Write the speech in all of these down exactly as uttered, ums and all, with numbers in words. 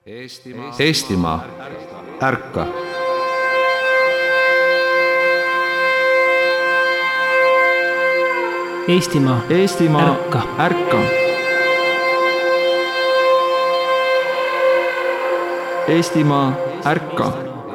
Eestimaa, Eestimaa, ärka! Eestimaa, Eestimaa, ärka! ärka! Eestimaa, ärka!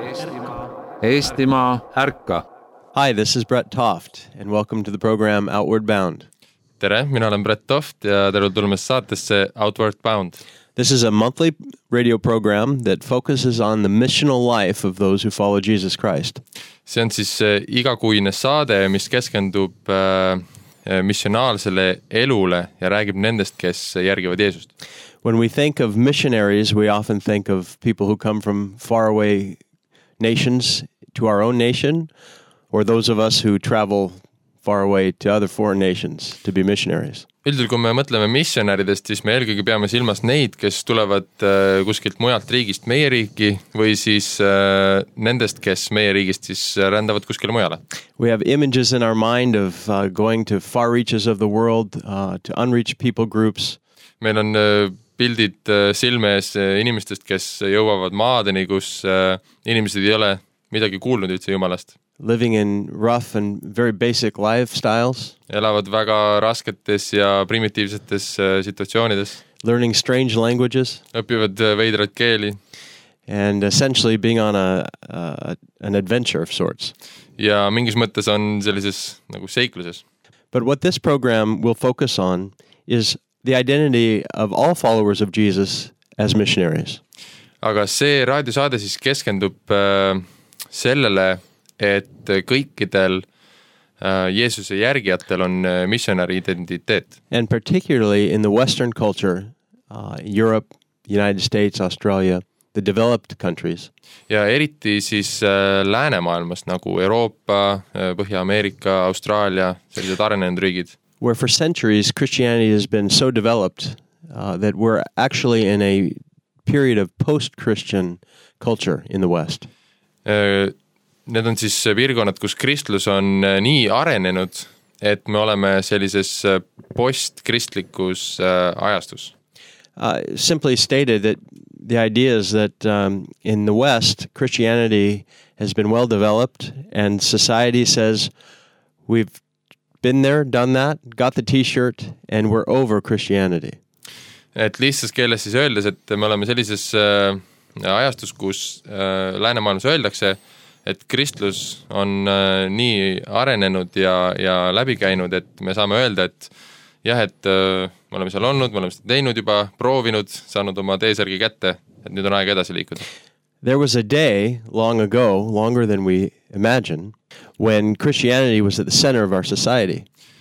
Eestimaa, ärka! Hi, this is Brett Toft, and welcome to the program Outward Bound. Tere, mina olen Brett Toft ja tere tulemast saatesse Outward Bound. This is a monthly radio program that focuses on the missional life of those who follow Jesus Christ. See on siis igakuine saade, mis keskendub äh, missionaalsele elule ja räägib nendest, kes järgivad Jeesust. When we think of missionaries, we often think of people who come from faraway nations to our own nation, or those of us who travel far away to other foreign nations to be missionaries. Üldjuhul, kui me mõtleme missionäridest, siis me eelkõige peame silmas neid, kes tulevad äh, kuskilt mujalt riigist meie riiki või siis äh, nendest, kes meie riigist siis rändavad kuskile mujale. We have images in our mind of uh, going to far reaches of the world, uh, to unreached people groups. Meil on äh, pildid äh, silme ees äh, inimestest, kes jõuavad maadeni, kus äh, inimesed ei ole midagi kuulnud üldse Jumalast. Living in rough and very basic lifestyles. Elavad väga rasketes ja primitiivsetes situatsioonides. Learning strange languages. Õpivad veidraid keeli. And essentially being on a, uh, an adventure of sorts. Ja mingis mõttes on sellises nagu seikluses. But what this program will focus on is the identity of all followers of Jesus as missionaries. Aga see raadiosaade siis keskendub äh, sellele, et kõikidel uh, Jeesuse järgijatel on uh, missionäri identiteet. And particularly in the Western culture, uh, Europe, United States, Australia, the developed countries. Ja eriti siis uh, läänemaailmas nagu Euroopa, uh, Põhja-Ameerika, Austraalia, sellised arenenud riigid. Where for centuries Christianity has been so developed uh, that we're actually in a period of post-Christian culture in the West. Uh, Need on siis piirkonnad, kus kristlus on nii arenenud, et me oleme sellises postkristlikus ajastus. Uh, simply stated that the idea is that um, in the West, Christianity has been well developed and society says we've been there, done that, got the t-shirt and we're over Christianity. Et lihtsas keeles siis öeldes, et me oleme sellises äh, ajastus, kus äh, läänemaailmas öeldakse, et kristlus on äh, nii arenenud ja, ja läbi käinud, et me saame öelda, et jah, et äh, me oleme seal olnud, me oleme seda teinud juba, proovinud, saanud oma teesärgi kätte, et nüüd on aeg edasi liikuda. There was a day long ago, longer than we imagine, when Christianity was at the center of our society.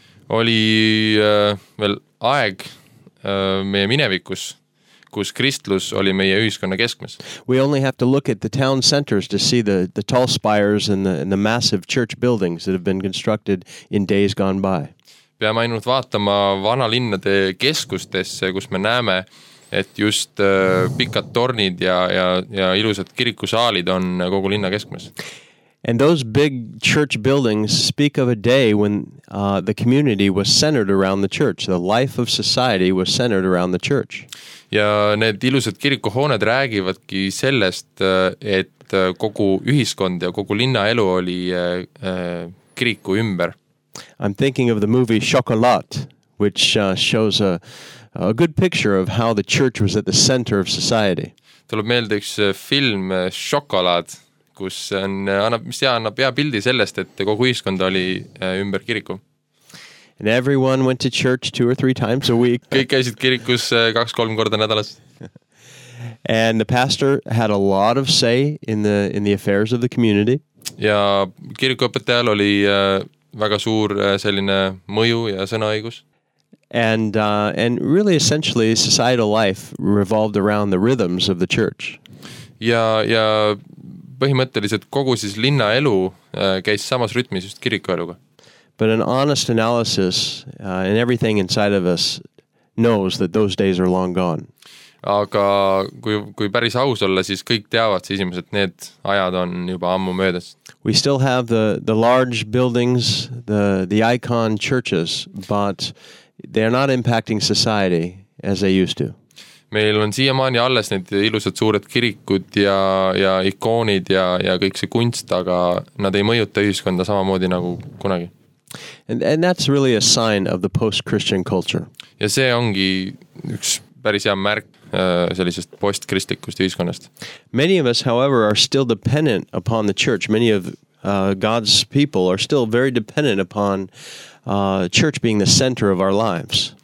Oli äh, veel aeg äh, meie minevikus, kus kristlus oli meie ühiskonna keskmes. We only have to look at the town centers to see the, the tall spires and the, and the massive church buildings that have been constructed in days gone by. Peame ainult vaatama vanalinnade keskustesse, kus me näeme, et just äh, pikad tornid ja, ja, ja ilusad kirikusaalid on kogu linna keskmes. And those big church buildings speak of a day when uh, the community was centered around the church. The life of society was centered around the church. Ja need ilusad kirikuhooned räägivadki sellest, et kogu ühiskond ja kogu linnaelu oli äh, kiriku ümber. I'm thinking of the movie Chocolat, which uh, shows a, a good picture of how the church was at the center of society. Tuleb meelde üks film Šokolaad, kus on, annab, mis hea annab hea pildi sellest, et kogu ühiskond oli ümber kiriku. And everyone went to church two or three times a week. Kõik käisid kirikus kaks-kolm korda nädalas. And the pastor had a lot of say in the in the affairs of the community. Ja kirikuõpetajal oli äh, väga suur äh, selline mõju ja sõnaõigus. And uh, and really essentially societal life revolved around the rhythms of the church. Ja ja põhimõtteliselt kogu siis linnaelu äh, käis samas rütmis just kirikueluga. But an honest analysis uh, and everything inside of us knows that those days are long gone. Aga kui, kui päris aus olla, siis kõik teavad sisimas, et need ajad on juba ammu möödas. We still have the, the large buildings, the, the icon churches, but they're not impacting society as they used to. meil on siiamaani alles need ilusad suured kirikud ja, ja ikoonid ja, ja kõik see kunst, aga nad ei mõjuta ühiskonda samamoodi nagu kunagi. And, and that's really a sign of the post-Christian culture. Ja see ongi üks päris hea märk sellisest postkristlikust ühiskonnast. Many of us, however, are still dependent upon the church. Many of uh, God's people are still very dependent upon uh, church being the center of our lives.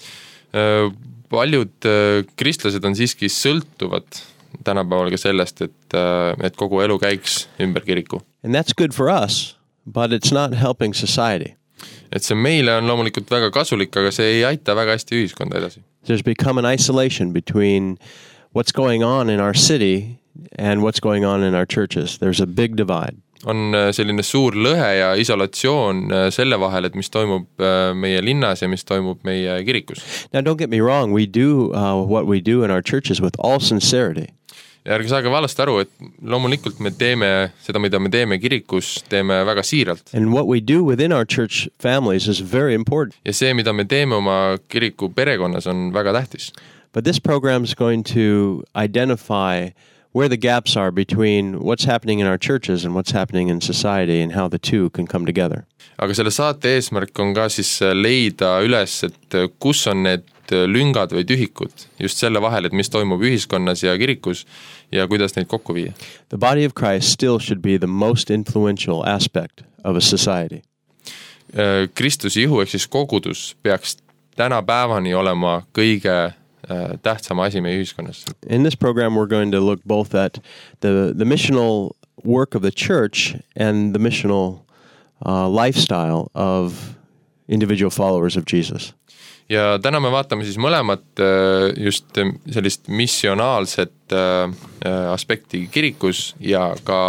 Paljud kristlased on siiski sõltuvad tänapäeval ka sellest, et, et kogu elu käiks ümber kiriku. And that's good for us, but it's not helping society. Et see meile on loomulikult väga kasulik, aga see ei aita väga hästi ühiskonda edasi. There's become an isolation between what's going on in our city and what's going on in our churches. There's a big divide. On selline suur lõhe ja isolatsioon selle vahel, et mis toimub meie linnas ja mis toimub meie kirikus. Now don't get me wrong, we do uh, what we do in our churches with all sincerity. Ja ärge saage valesti aru, et loomulikult me teeme seda, mida me teeme kirikus, teeme väga siiralt. And what we do within our church families is very important. Ja see, mida me teeme oma kiriku perekonnas, on väga tähtis. But this program is going to identify where the gaps are between what's happening in our churches and what's happening in society and how the two can come together. Aga selle saate eesmärk on ka siis leida üles, et kus on need lüngad või tühikud just selle vahel, et mis toimub ühiskonnas ja kirikus ja kuidas neid kokku viia. The body of Christ still should be the most influential aspect of a society. Kristuse ihu ehk siis kogudus peaks tänapäevani olema kõige tähtsama asi meie ühiskonnas. In this program we're going to look both at the, the missional work of the church and the missional uh, lifestyle of individual followers of Jesus. Ja täna me vaatame siis mõlemat just sellist missionaalset aspekti kirikus ja ka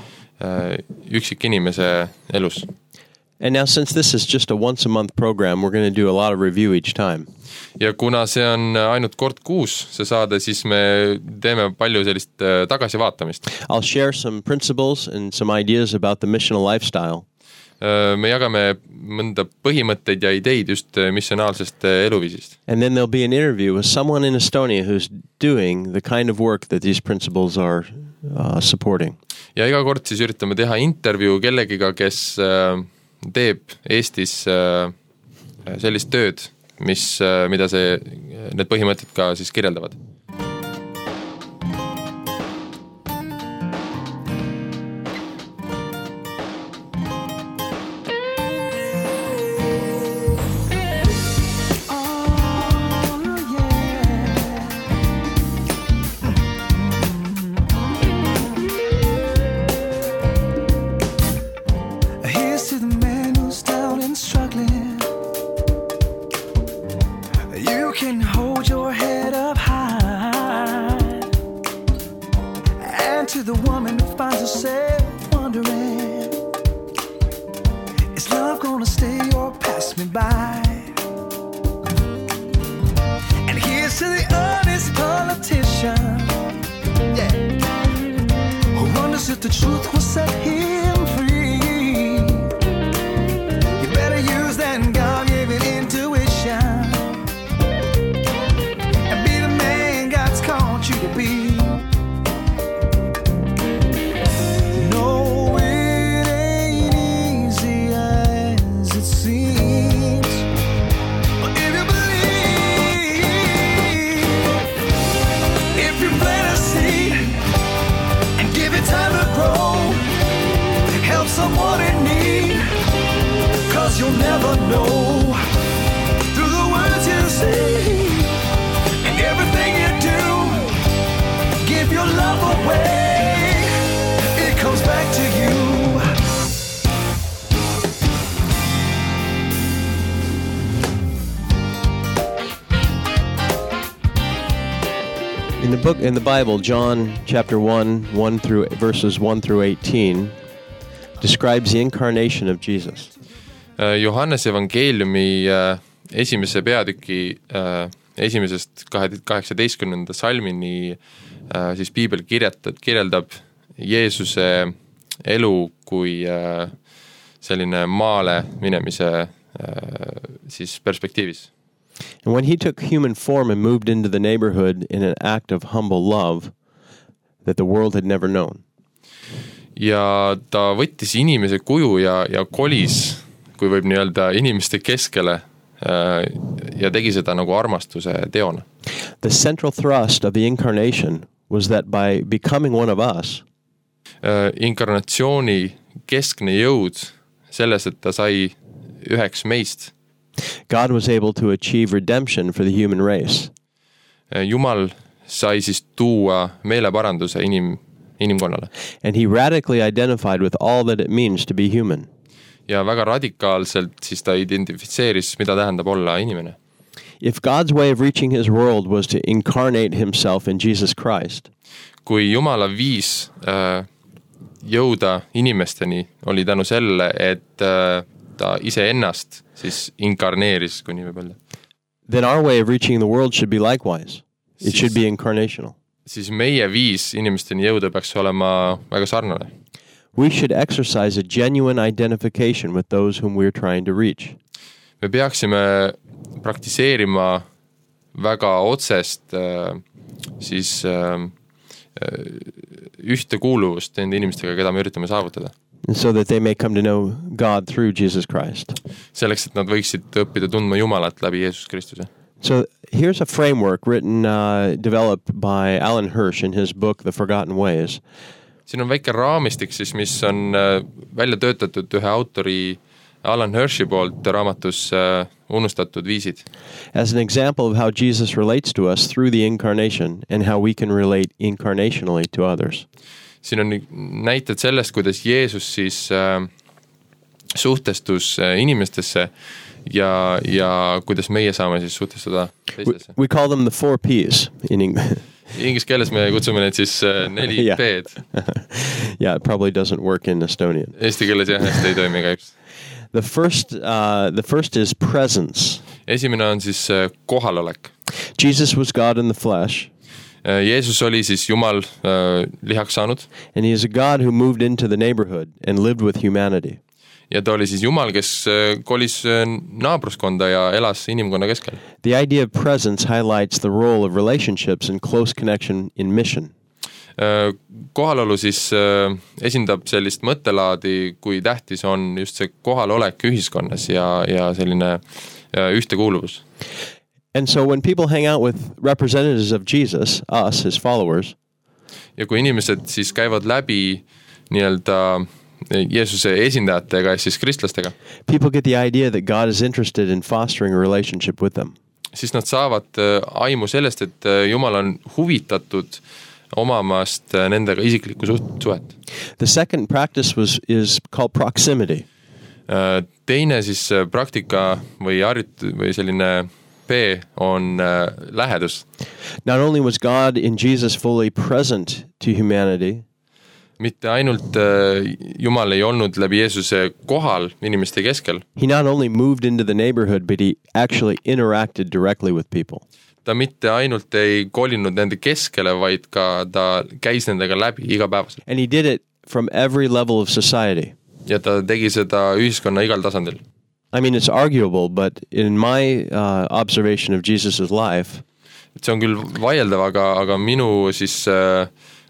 üksik inimese elus. And now since this is just a once a month program, we're going to do a lot of review each time. Ja kuna see on ainult kord kuus see saade, siis me teeme palju sellist tagasivaatamist. I'll share some principles and some ideas about the missional lifestyle. Me jagame mõnda põhimõtteid ja ideid just missionaalsest eluviisist. And then there'll be an interview with someone in Estonia who's doing the kind of work that these principles are uh, supporting. Ja iga kord siis üritame teha intervjuu kellegiga, kes äh, teeb Eestis äh, sellist tööd, mis, äh, mida see, need põhimõtted ka siis kirjeldavad. In the book, in the Bible, John chapter one, one through verses one through eighteen describes the incarnation of Jesus. Johannese evangeeliumi esimese peatüki esimesest kaheksateistkümnenda salmini siis piibel kirjeldab, kirjeldab Jeesuse elu kui selline maale minemise siis perspektiivis. And when he took human form and moved into the neighborhood in an act of humble love that the world had never known. Ja ta võttis inimese kuju ja, ja kolis, kui võib nii öelda, inimeste keskele ja tegi seda nagu armastuse teona. The central thrust of the incarnation was that by becoming one of us, inkarnatsiooni keskne jõud selles, et ta sai üheks meist. God was able to achieve redemption for the human race. Jumal sai siis tuua meeleparanduse inim, inimkonnale. And he radically identified with all that it means to be human. Ja väga radikaalselt siis ta identifitseeris, mida tähendab olla inimene. If God's way of reaching his world was to incarnate himself in Jesus Christ, kui Jumala viis äh, jõuda inimesteni oli tänu selle, et äh, ta iseennast siis inkarneeris, kui nii võib öelda. Then our way of reaching the world should be likewise. It siis, should be incarnational. Siis meie viis inimesteni jõuda peaks olema väga sarnane. We should exercise a genuine identification with those whom we're trying to reach. Me peaksime praktiseerima väga otsest äh, siis äh, ühtekuuluvust nende inimestega, keda me üritame saavutada. And so that they may come to know God through Jesus Christ. Selleks, et nad võiksid õppida tundma Jumalat läbi Jeesus Kristuse. So here's a framework written, uh, developed by Alan Hirsch in his book, The Forgotten Ways. Siin on väike raamistik, siis, mis on uh, välja töötatud ühe autori Alan Hirshi poolt raamatus uh, Unustatud viisid. As an example of how Jesus relates to us through the incarnation and how we can relate incarnationally to others. Siin on näited sellest, kuidas Jeesus siis äh, suhtestus äh, inimestesse ja, ja kuidas meie saame siis suhtestuda teistesse. We, we call them the four P's in English. Inglise keeles me kutsume need siis äh, neli yeah. P'd. Yeah, it probably doesn't work in Estonian. Eesti keeles jah, hästi ei toimi kahjuks. The first, uh, the first is presence. Esimene on siis äh, kohalolek. Jesus was God in the flesh. Jeesus oli siis Jumal äh, lihaks saanud. And he is a God who moved into the neighborhood and lived with humanity. Ja ta oli siis Jumal, kes äh, kolis äh, naabruskonda ja elas inimkonna keskel. The idea of presence highlights the role of relationships and close connection in mission. Äh, kohalolu siis äh, esindab sellist mõttelaadi, kui tähtis on just see kohalolek ühiskonnas ja, ja selline äh, ühtekuuluvus. And so when people hang out with representatives of Jesus, us, his followers, ja kui inimesed siis käivad läbi nii-öelda Jeesuse esindajatega, siis kristlastega, people get the idea that God is interested in fostering a relationship with them. Siis nad saavad aimu sellest, et Jumal on huvitatud omamast nendega isiklikku suhet. The second practice was, is called proximity. Teine siis praktika või harjut- või selline P on äh, lähedus. Not only was God in Jesus fully present to humanity, mitte ainult äh, Jumal ei olnud läbi Jeesuse kohal inimeste keskel. He not only moved into the neighborhood, but he actually interacted directly with people. Ta mitte ainult ei kolinud nende keskele, vaid ka ta käis nendega läbi igapäevaselt. And he did it from every level of society. Ja ta tegi seda ühiskonna igal tasandil. I mean, it's arguable, but in my uh, observation of Jesus's life, see on küll vaieldav, aga, aga minu siis äh,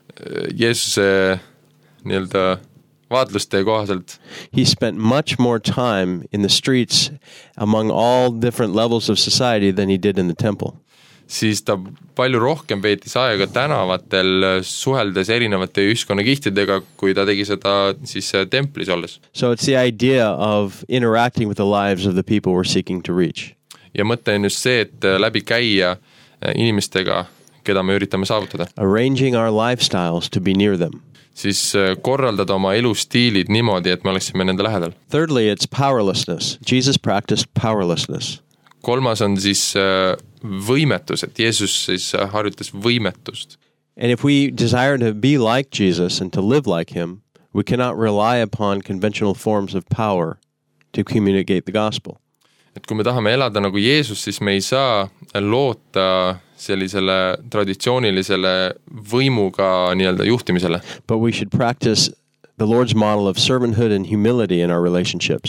Jeesuse nii-öelda vaatluste kohaselt, he spent much more time in the streets among all different levels of society than he did in the temple. Siis ta palju rohkem veetis aega tänavatel suheldes erinevate ühiskonnakihtidega, kui ta tegi seda siis templis olles. So it's the idea of interacting with the lives of the people we're seeking to reach. Ja mõte on just see, et läbi käia inimestega, keda me üritame saavutada. Arranging our lifestyles to be near them. Siis korraldada oma elustiilid niimoodi, et me oleksime nende lähedal. Thirdly, it's powerlessness. Jesus practiced powerlessness. Kolmas on siis võimetus, et Jeesus siis harjutas võimetust. And if we desire to be like Jesus and to live like him, we cannot rely upon conventional forms of power to communicate the gospel. Et kui me tahame elada nagu Jeesus, siis me ei saa loota sellisele traditsioonilisele võimuga nii-öelda juhtimisele. But we should practice the Lord's model of servanthood and humility in our relationships.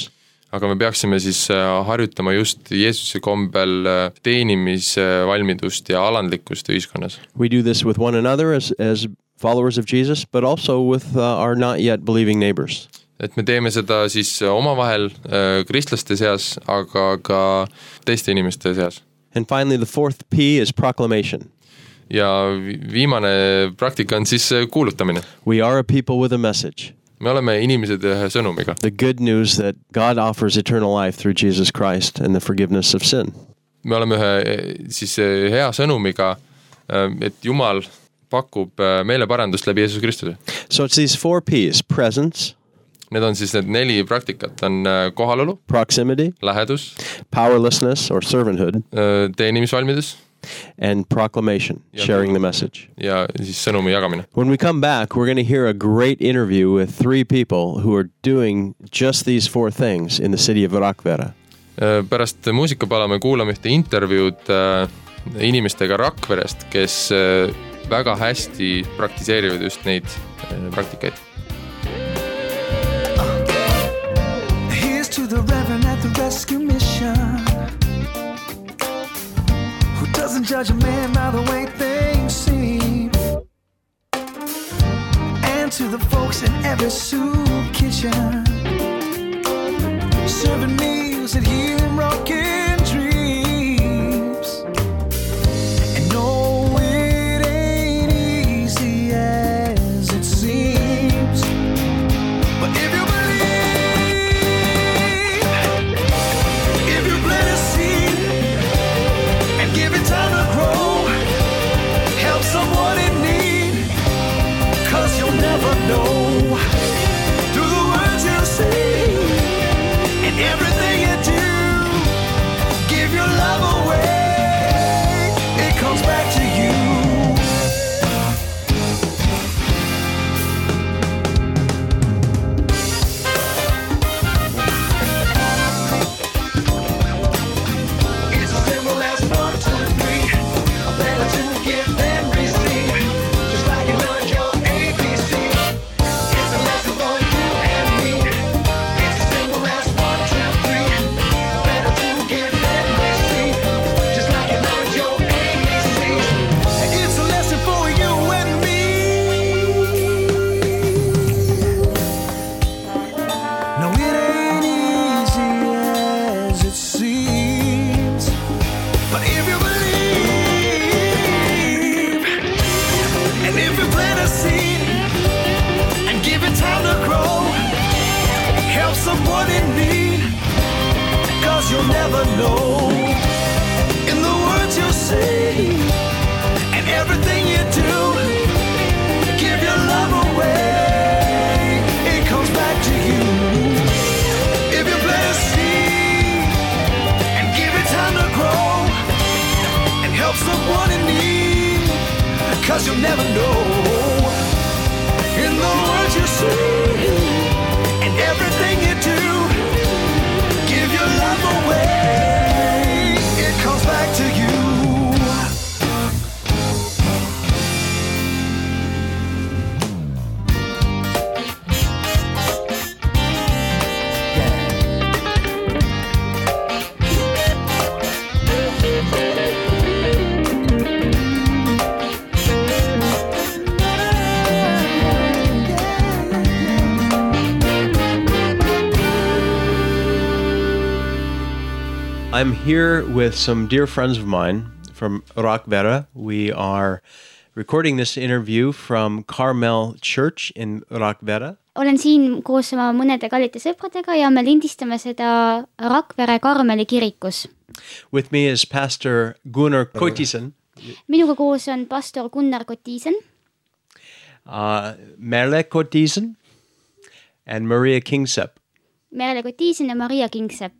aga me peaksime siis harjutama just Jeesuse kombel teenimisvalmidust ja alandlikkust ühiskonnas. We do this with one another as, as followers of Jesus, but also with uh, our not yet believing neighbors. Et me teeme seda siis omavahel kristlaste seas, aga ka teiste inimeste seas. And finally, the fourth P is proclamation. Ja viimane praktika on siis kuulutamine. We are a people with a message. Me oleme inimesed ühe sõnumiga. The good news that God offers eternal life through Jesus Christ and the forgiveness of sin. Me oleme ühe siis hea sõnumiga, et Jumal pakub meile parandust läbi Jeesus Kristuse. So it's these four P's: presence. Need on siis need neli praktikat, on kohalolu, proximity, lähedus, powerlessness or servanthood, teenimisvalmidus, and proclamation, sharing the message. Ja siis sõnumi jagamine. When we come back, we're going to hear a great interview with three people who are doing just these four things in the city of Rakvere. Pärast muusikapala me kuulame ühte intervjuud inimestega Rakverest, kes väga hästi praktiseerivad just neid praktikaid. Here's to the Reverend at the rescue mission, who doesn't judge a man by the way things seem, and to the folks in every soup kitchen, serving meals that heal him rocking dreams. And no, it ain't easy as it seems, but if you know through the words you say and everything you do, give your love away, it comes back to you. It's as simple as one, two, three, better to give than receive, just like you learned your someone in need, cause you'll never know. In the words you say and everything you do, give your love away, it comes back to you. If you plant a seed and give it time to grow and help someone in need, cause you'll never know. In the words you say and everything you do, give your love away, it comes back to you. I'm here with some dear friends of mine from Rakvere. We are recording this interview from Carmel Church in Rakvere. Olen siin koos oma mõnede kallite sõpradega ja me lindistame seda Rakvere Karmeli kirikus. With me is Pastor Gunnar Koitisen. Minuga koos on pastor Gunnar Koitisen. Uh, Merle Koitisen and Maria Kingsepp. Merle Koitisen ja Maria Kingsepp.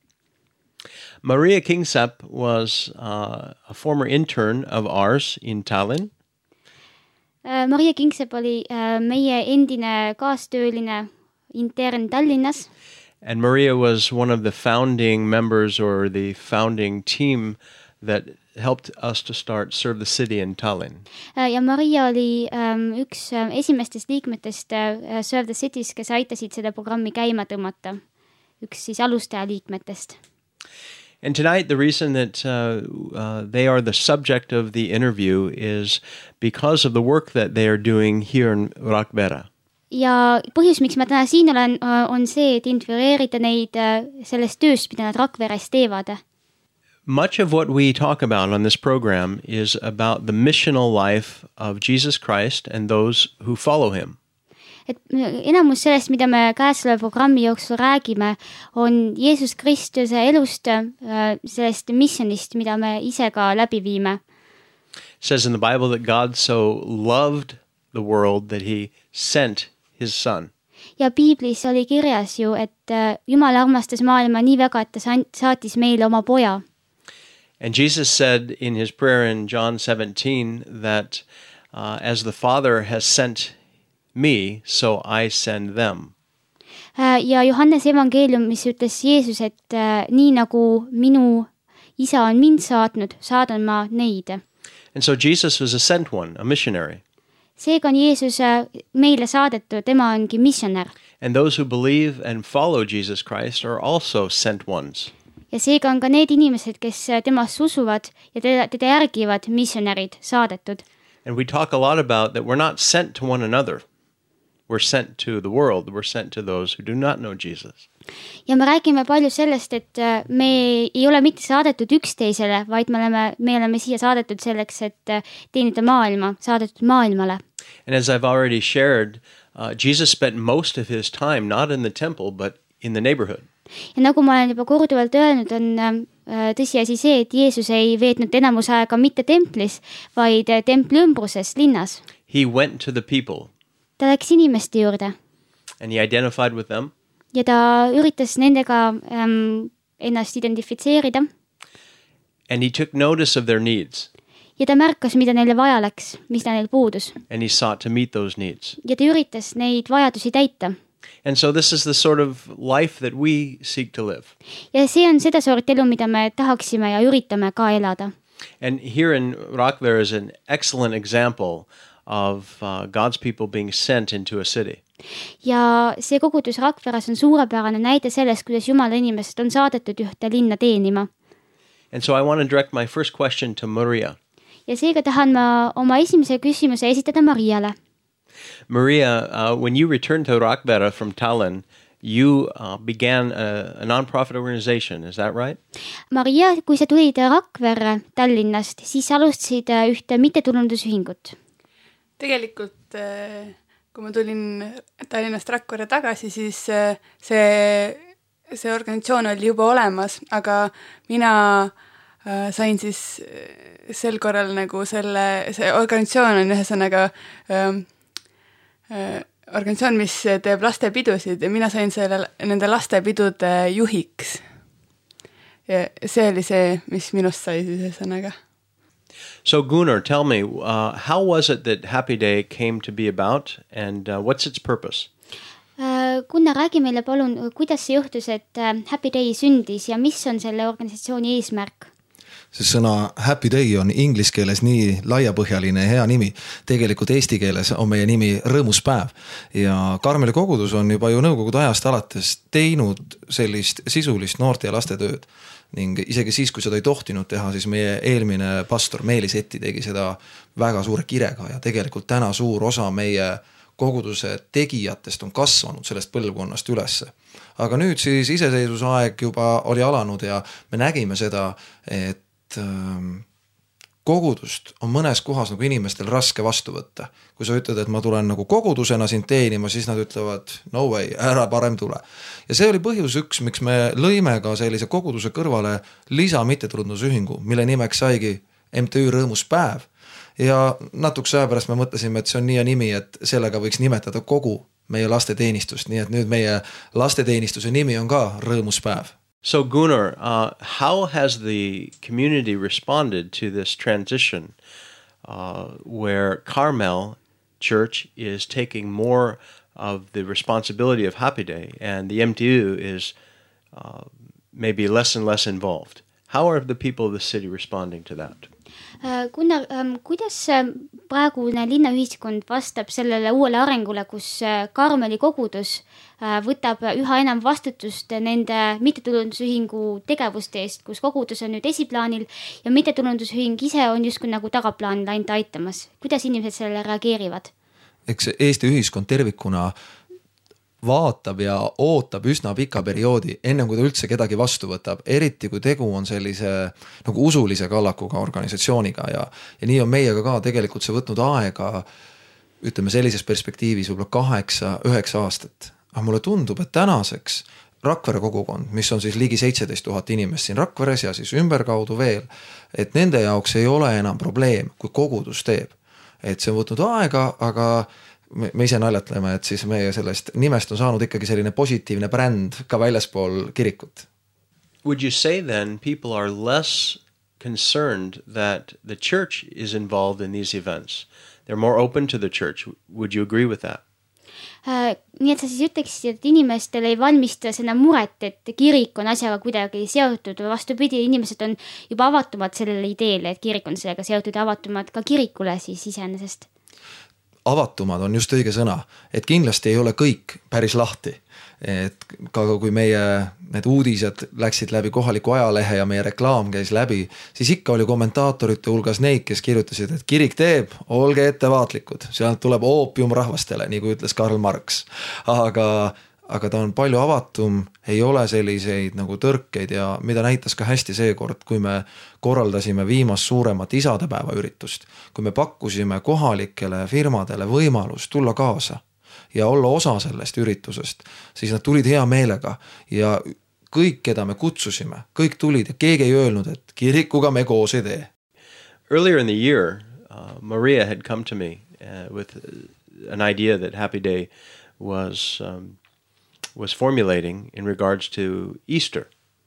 Maria Kingsepp was uh, a former intern of ours in Tallinn. Uh, Maria Kingsepp oli uh, meie endine kaastööline intern Tallinnas. And Maria was one of the founding members or the founding team that helped us to start Serve the City in Tallinn. Uh, ja Maria oli um, üks uh, esimestest liikmetest uh, Serve the Cities, kes aitasid seda programmi käima tõmmata üks siis alustaja liikmetest. And tonight, the reason that uh, uh, they are the subject of the interview is because of the work that they are doing here in Rakvere. Ja põhjus, miks ma täna siin olen, on see, et intervjueerida neid sellest tööst, mida nad Rakveres teevad. Much of what we talk about on this program is about the missional life of Jesus Christ and those who follow him. Et enamus sellest, mida me käesoleva programmi jooksul räägime, on Jeesus Kristuse elust, sellest missionist, mida me ise ka läbi viime. It says in the Bible that God so loved the world that he sent his son. Ja Piiblis oli kirjas ju, et Jumal armastas maailma nii väga, et ta saatis meile oma poja. And Jesus said in his prayer in John seventeen that uh, as the Father has sent me, so I send them. Ja Johannes evangeeliumis ütles Jeesus, et nii nagu minu isa on mind saatnud, saadan ma neid. And so Jesus was a sent one, a missionary. Seega on Jeesus meile saadetud, tema ongi missionär. And those who believe and follow Jesus Christ are also sent ones. Ja seega on ka need inimesed, kes temast usuvad ja teda, teda järgivad, missionärid, saadetud. And we talk a lot about that we're not sent to one another. We're sent to the world. We're sent to those who do not know Jesus. Ja me räägime palju sellest, et me ei ole mitte saadetud üksteisele, vaid me oleme, me oleme siia saadetud selleks, et teenida maailma, saadetud maailmale. And as I've already shared, uh, Jesus spent most of his time not in the temple, but in the neighborhood. Ja nagu ma olen juba korduvalt öelnud, on tõsiasi see, et Jeesus ei veetnud enamus aega mitte templis, vaid templi ümbruses, linnas. He went to the people. Ta läks inimeste juurde. And he identified with them. Ja ta üritas nendega ähm, ennast identifitseerida. And he took notice of their needs. Ja ta märkas, mida neile vaja läks, mis neil puudus. And he sought to meet those needs. Ja ta üritas neid vajadusi täita. And so this is the sort of life that we seek to live. Ja see on seda sort elu, mida me tahaksime ja üritame ka elada. And here in Rakvere is an excellent example of uh, God's people being sent into a city. Ja see kogudus Rakveres on suurepärane näide sellest, kuidas Jumala inimesed on saadetud ühte linna teenima. And so I want to direct my first question to Maria. Ja seega tahan ma oma esimese küsimuse esitada Mariale. Maria, uh, when you returned to Rakvere from Tallinn, you uh, began a, a non-profit organization, is that right? Maria, kui sa tulid Rakvere Tallinnast, siis alustasid ühte mittetulundusühingut. Tegelikult, kui ma tulin Tallinnast Rakvere tagasi, siis see, see organisatsioon oli juba olemas, aga mina sain siis sel korral nagu selle, see organisatsioon on ühesõnaga ähm, äh, organisatsioon, mis teeb lastepidusid ja mina sain selle, nende lastepidude juhiks. Ja see oli see, mis minust sai siis ühesõnaga. So Gunnar, tell me, uh, how was it that Happy Day came to be about and uh, what's its purpose? Gunnar, räägi meile palun, kuidas see juhtus, et Happy Day sündis ja mis on selle organisatsiooni eesmärk? See sõna Happy Day on inglise keeles nii laiapõhjaline ja hea nimi. Tegelikult eesti keeles on meie nimi Rõõmus päev. Ja Karmeli kogudus on juba ju nõukogude ajast alates teinud sellist sisulist noorte ja laste tööd. Ning isegi siis, kui seda ei tohtinud teha, siis meie eelmine pastor Meelis Etti tegi seda väga suure kirega ja tegelikult täna suur osa meie koguduse tegijatest on kasvanud sellest põlvkonnast ülesse. Aga nüüd siis iseseisvuse aeg juba oli alanud ja me nägime seda, et kogudust on mõnes kohas nagu inimestel raske vastu võtta. Kui sa ütled, et ma tulen nagu kogudusena sind teenima, siis nad ütlevad, no way, ära parem tule. Ja see oli põhjus üks, miks me lõime ka sellise koguduse kõrvale lisa mittetulundusühingu, mille nimeks saigi M T Ü Rõõmus päev. Ja natukese aja pärast me mõtlesime, et see on nii ja nimi, et sellega võiks nimetada kogu meie lasteteenistust. Nii et nüüd meie lasteteenistuse nimi on ka Rõõmus päev. So Gunnar, uh, how has the community responded to this transition uh, where Carmel Church is taking more of the responsibility of Happy Day and the M T U is uh, maybe less and less involved? How are the people of the city responding to that? Gunnar, kuidas praegune linnaühiskond vastab sellele uuele arengule, kus Karmeli kogudus võtab üha enam vastutust nende mittetulundusühingu tegevuste eest, kus kogudus on nüüd esiplaanil ja mittetulundusühing ise on justkui nagu tagaplaanil ainult aitamas. Kuidas inimesed sellele reageerivad? Eks Eesti ühiskond tervikuna vaatab ja ootab üsna pika perioodi, enne kui ta üldse kedagi vastu võtab, eriti kui tegu on sellise nagu usulise kallakuga organisatsiooniga ja, ja nii on meiega ka tegelikult see võtnud aega, ütleme sellises perspektiivis võib-olla kaheksa, üheksa aastat. Aga mulle tundub, et tänaseks Rakvere kogukond, mis on siis ligi seitseteist tuhat inimest siin Rakveres ja siis ümberkaudu veel, et nende jaoks ei ole enam probleem, kui kogudus teeb. Et see on võtnud aega, aga me, me ise naljatleme, et siis meie sellest nimest on saanud ikkagi selline positiivne bränd ka väljaspool kirikut. Would you say then people are less concerned that the church is involved in these events? They're more open to the church. Would you agree with that? Uh, nii et sa siis ütleksid, et inimestel ei valmista seda muret, et kirik on asjaga kuidagi seotud või vastupidi, inimesed on juba avatumad sellele ideele, et kirik on sellega seotud ja avatumad ka kirikule siis iseenesest. Avatumad on just õige sõna, et kindlasti ei ole kõik päris lahti. Et ka kui meie need uudised läksid läbi kohaliku ajalehe ja meie reklaam käis läbi, siis ikka oli kommentaatorite hulgas neid, kes kirjutasid, et kirik teeb, olge ettevaatlikud, sealt tuleb oopium rahvastele, nii kui ütles Karl Marx. Aga, aga ta on palju avatum, ei ole selliseid nagu tõrkeid ja mida näitas ka hästi seekord, kui me korraldasime viimast suuremat isadepäeva üritust, kui me pakkusime kohalikele firmadele võimalust tulla kaasa ja olla osa sellest üritusest, siis nad tulid hea meelega ja kõik, keda me kutsusime, kõik tulid ja keegi ei öelnud, et kirikuga me koos ei tee. Earlier in the year, uh, Maria had come to me uh, with an idea that Happy Day was, um, was formulating in regards to Easter.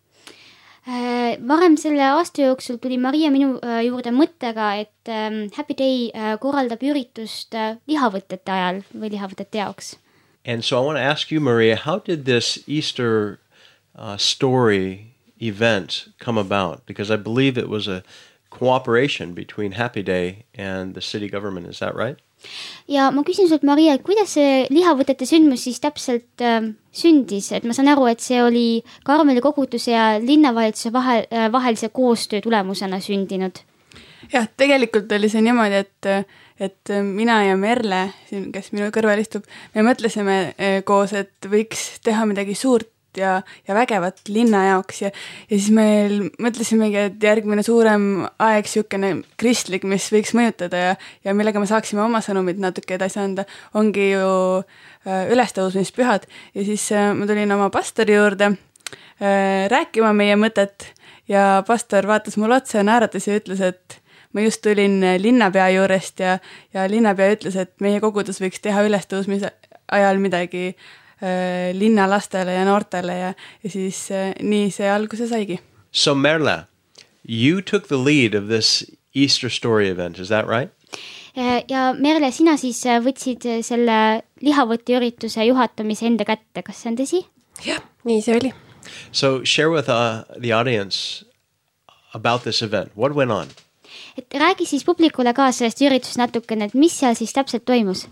Äh, varem selle aasta jooksul tuli Maria minu äh, juurde mõttega, et äh, Happy Day äh, korraldab üritust äh, lihavõtete ajal või lihavõtete jaoks. And so I want to ask you, Maria, how did this Easter uh, story event come about? Because I believe it was a cooperation between Happy Day and the city government. Is that right? Ja ma küsin sult, Maria, et kuidas see lihavõtete sündmus siis täpselt äh, sündis, et ma saan aru, et see oli Karmeli koguduse ja linnavalitsuse vahel, äh, vahelise koostöö tulemusena sündinud. Jah, tegelikult oli see niimoodi, et, et mina ja Merle, kes minu kõrval istub, me mõtlesime koos, et võiks teha midagi suurt ja, ja vägevat linna jaoks ja, ja siis meil mõtlesimegi, et järgmine suurem aeg siukene kristlik, mis võiks mõjutada ja, ja millega me saaksime oma sõnumid natuke edasi anda, ongi ju äh, ülestõusmispühad ja siis äh, ma tulin oma pastori juurde äh, rääkima meie mõtet ja pastor vaatas mul otsa ja naeratas ja ütles, et ma just tulin linnapea juurest ja, ja linnapea ütles, et meie kogudus võiks teha ülestõusmise ajal midagi linna lastele ja noortele ja, ja siis äh, nii see alguse saigi. So Merle, you took the lead of this Easter story event, is that right? Ja Merle, sina siis võtsid selle lihavõtte ürituse juhatamise enda kätte, kas see on tõsi? Jah, nii see oli. So share with uh, the audience about this event. What went on? Et räägi siis publikule ka sellest üritusest natukene, et mis seal siis täpselt toimus?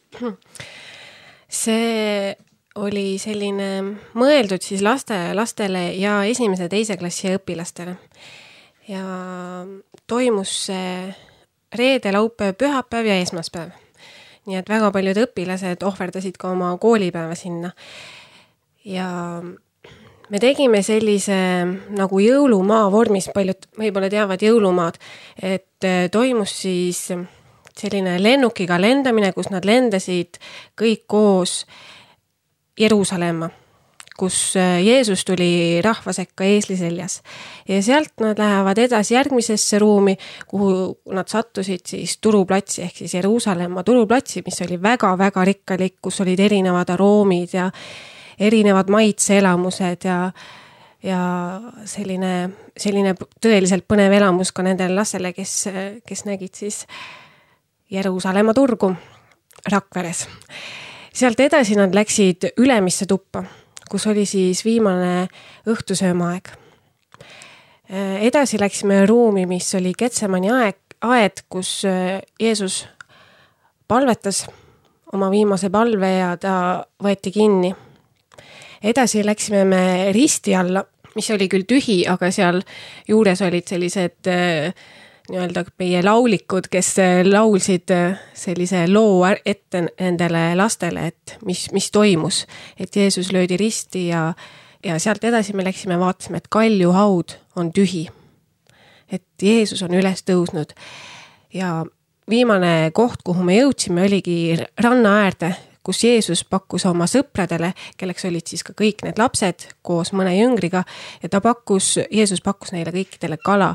See oli selline mõeldud siis laste, lastele ja esimese teise klassi õpilastele. Ja toimus see reede, laupäev, pühapäev ja esmaspäev. Nii et väga paljud õpilased ohverdasid ka oma koolipäeva sinna. Ja me tegime sellise nagu jõulumaa vormis, paljud võib-olla teavad jõulumaad, et toimus siis selline lennukiga lendamine, kus nad lendasid kõik koos Jeruusalemma, kus Jeesus tuli rahva sekka eesli seljas. Ja sealt nad lähevad edasi järgmisesse ruumi, kuhu nad sattusid siis turuplatsi, ehk siis Jeruusalemma turuplatsi, mis oli väga-väga rikkalik, kus olid erinevad aroomid ja erinevad maitseelamused ja, ja selline, selline tõeliselt põnev elamus ka nendele lastele, kes, kes nägid siis Jeruusalemma turgu Rakveres. Sealt edasi nad läksid ülemisse tuppa, kus oli siis viimane õhtusöömaaeg. Edasi läksime ruumi, mis oli Getsemani aeg, aed, kus Jeesus palvetas oma viimase palve ja ta võeti kinni. Edasi läksime me risti alla, mis oli küll tühi, aga seal juures olid sellised nii-öelda meie laulikud, kes laulsid sellise loo ette nendele lastele, et mis, mis toimus, et Jeesus löödi risti ja, ja sealt edasi me läksime vaatasime, et kaljuhaud on tühi, et Jeesus on üles tõusnud ja viimane koht, kuhu me jõudsime, oligi ranna äärde, kus Jeesus pakkus oma sõpradele, kelleks olid siis ka kõik need lapsed koos mõne jüngriga ja ta pakkus, Jeesus pakkus neile kõikidele kala.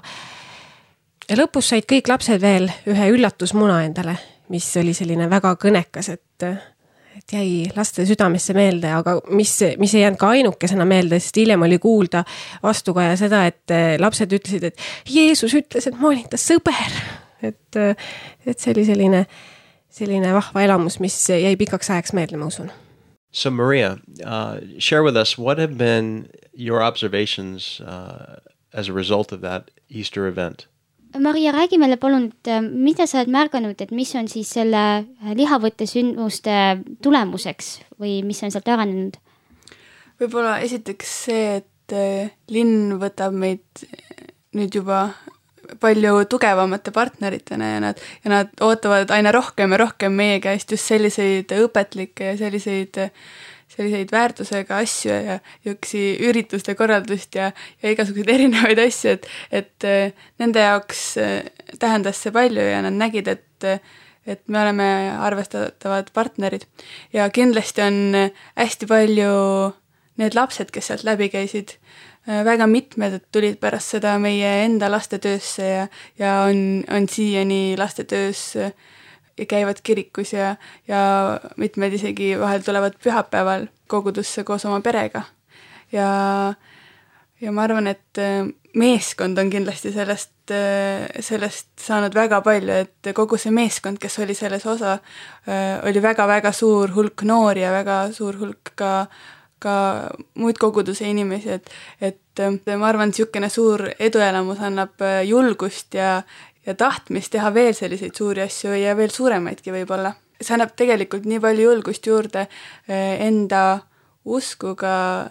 Ja lõpus said kõik lapsed veel ühe üllatusmuna endale, mis oli selline väga kõnekas, et, et jäi laste südamesse meelde, aga mis, mis ei jäänud ka ainukesena meelde, sest hiljem oli kuulda vastukaja seda, et lapsed ütlesid, et Jeesus ütles, et ma olin ta sõber. Et, et see oli selline, selline vahva elamus, mis jäi pikaks ajaks meelde, ma usun. So Maria, uh, share with us what have been your observations uh, as a result of that Easter event? Maria, räägi meile palun, et mida sa oled märganud, et mis on siis selle lihavõtte sündmuste tulemuseks või mis on sealt arenenud? Võib-olla esiteks see, et linn võtab meid nüüd juba palju tugevamate partneritena ja nad, ja nad ootavad aina rohkem ja rohkem meie käest just selliseid õpetlikke ja selliseid, selliseid väärtusega asju ja jõksi ürituste korraldust ja, ja igasuguseid erinevaid asju, et, et nende jaoks tähendas see palju ja nad nägid, et, et me oleme arvestatavad partnerid. Ja kindlasti on hästi palju need lapsed, kes sealt läbi käisid, väga mitmed tulid pärast seda meie enda lastetöösse ja, ja on, on siiani lastetöös ja käivad kirikus ja, ja mitmed isegi vahel tulevad pühapäeval kogudusse koos oma perega. Ja, ja ma arvan, et meeskond on kindlasti sellest, sellest saanud väga palju, et kogu see meeskond, kes oli selles osa, oli väga-väga suur hulk noori ja väga suur hulk ka ka muid koguduse inimesi, et, et ma arvan, et niisugune suur eduelamus annab julgust ja, ja tahtmist teha veel selliseid suuri asju ja veel suuremaidki võib-olla. See annab tegelikult nii palju julgust juurde enda uskuga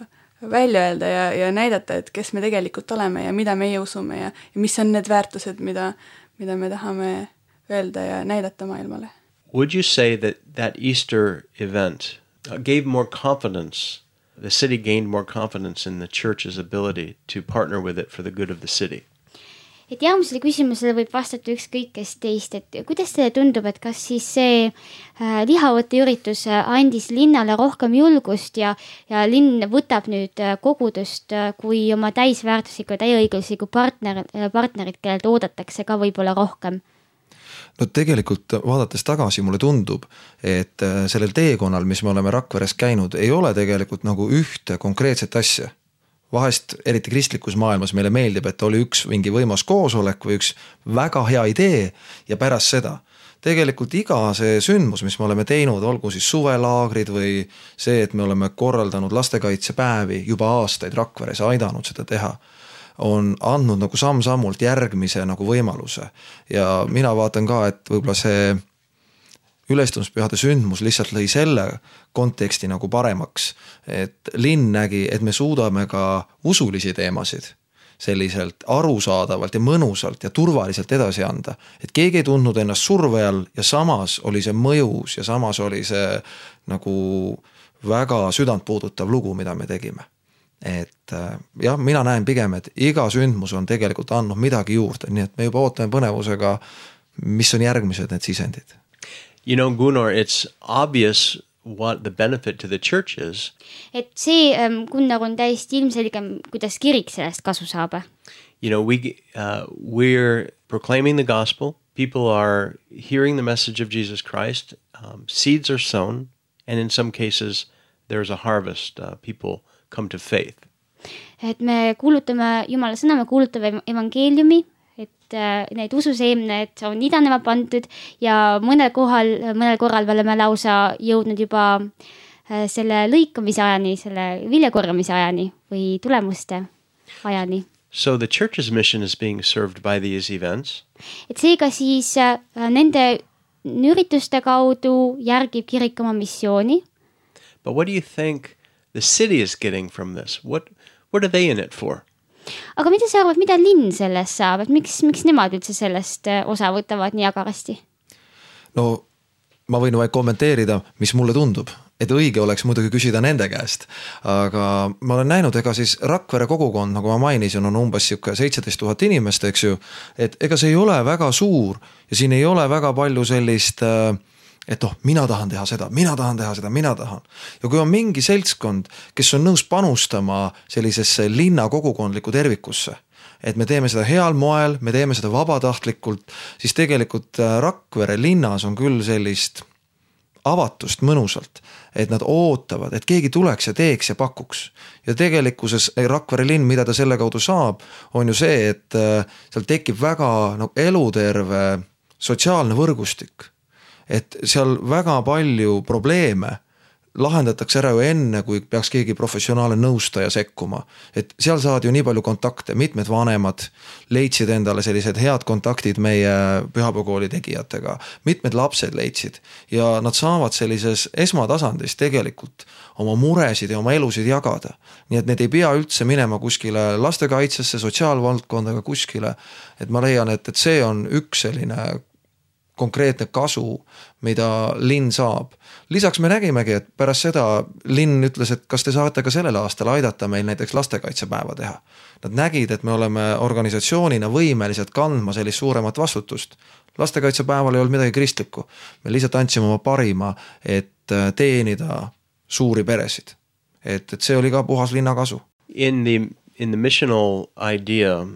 välja öelda ja, ja näidata, et kes me tegelikult oleme ja mida meie usume ja, ja mis on need väärtused, mida, mida me tahame öelda ja näidata maailmale. Would you say that that Easter event gave more confidence? The city gained more confidence in the church's ability to partner with it for the good of the city. Et järgmisele küsimusele võib vastata ükskõik kes teist, et kuidas teile tundub, et kas siis see lihavõtte üritus andis linnale rohkem julgust ja, ja linn võtab nüüd kogudust kui oma täisväärtusliku ja täieõigusliku partner, partnerid, kellelt oodatakse ka võib-olla rohkem? No tegelikult vaadates tagasi mulle tundub, et sellel teekonnal, mis me oleme Rakveres käinud, ei ole tegelikult nagu ühte konkreetset asja. Vahest eriti kristlikus maailmas meile meeldib, et oli üks mingi võimas koosolek või üks väga hea idee ja pärast seda. Tegelikult iga see sündmus, mis me oleme teinud, olgu siis suvelaagrid või see, et me oleme korraldanud lastekaitsepäevi juba aastaid Rakveres ja aidanud seda teha, on andnud nagu samm-sammult järgmise nagu võimaluse. Ja mina vaatan ka, et võib-olla see ülestumispühade sündmus lihtsalt lõi selle konteksti nagu paremaks, et linn nägi, et me suudame ka usulisi teemasid selliselt arusaadavalt ja mõnusalt ja turvaliselt edasi anda. Et keegi ei tundnud ennast surve all ja samas oli see mõjus ja samas oli see nagu väga südant puudutav lugu, mida me tegime. Et jah, mina näen pigem, et iga sündmus on tegelikult andnud midagi juurde, nii et me juba ootame põnevusega, mis on järgmised need sisendid. You know, Gunnar, it's obvious what the benefit to the church is. Et see, Gunnar, on täiesti ilmselge, kuidas kirik sellest kasu saab. You know, we, uh, we're proclaiming the gospel. People are hearing the message of Jesus Christ. Um, seeds are sown, and in some cases there's a harvest. Uh, people come to faith. Et me kuulutame Jumala sõna, me kuulutame evangeeliumi, et need ususeemned on idanema pandud ja mõnel kohal, mõnel korral me oleme lausa jõudnud juba selle lõikamise ajani, selle viljakorjamise ajani või tulemuste ajani. So the church's mission is being served by these events. et seega siis äh, nende ürituste kaudu järgib kirik oma missiooni. But what do you think the city is getting from this? What what are they in it for? Aga mida sa arvad, mida linn sellest saab, et miks, miks nemad üldse sellest äh, osa võtavad nii agarasti? No ma võin vaid kommenteerida, mis mulle tundub, et õige oleks muidugi küsida nende käest, aga ma olen näinud, ega siis Rakvere kogukond, nagu ma mainisin, on umbes seitseteist tuhat inimest, eks ju, et ega see ei ole väga suur ja siin ei ole väga palju sellist, et oh, mina tahan teha seda, mina tahan teha seda, mina tahan. Ja kui on mingi seltskond, kes on nõus panustama sellisesse linna kogukondliku tervikusse, et me teeme seda heal moel, me teeme seda vabatahtlikult, siis tegelikult Rakvere linnas on küll sellist avatust mõnusalt, et nad ootavad, et keegi tuleks ja teeks ja pakuks. Ja tegelikkuses Rakvere linn, mida ta selle kaudu saab, on ju see, et seal tekib väga no, eluterve sotsiaalne võrgustik. Et seal väga palju probleeme lahendatakse ära ju enne, kui peaks keegi professionaalne nõustaja sekkuma. Et seal saad ju nii palju kontakte, mitmed vanemad leidsid endale sellised head kontaktid meie pühapäevakooli tegijatega, mitmed lapsed leidsid ja nad saavad sellises esmatasandis tegelikult oma muresid ja oma elusid jagada. Nii et need ei pea üldse minema kuskile lastekaitsesse, sotsiaalvaldkondaga kuskile, et ma leian, et, et see on üks selline konkreetne kasu, mida linn saab. Lisaks me nägimegi, et pärast seda linn ütles, et kas te saate ka sellel aastal aidata meil näiteks lastekaitsepäeva teha. Nad nägid, et me oleme organisatsioonina võimelised kandma sellist suuremat vastutust. Lastekaitsepäeval ei olnud midagi kristlikku. Me lihtsalt andsime oma parima, et teenida suuri peresid. Et, et see oli ka puhas linna kasu. In the, in the missional idea,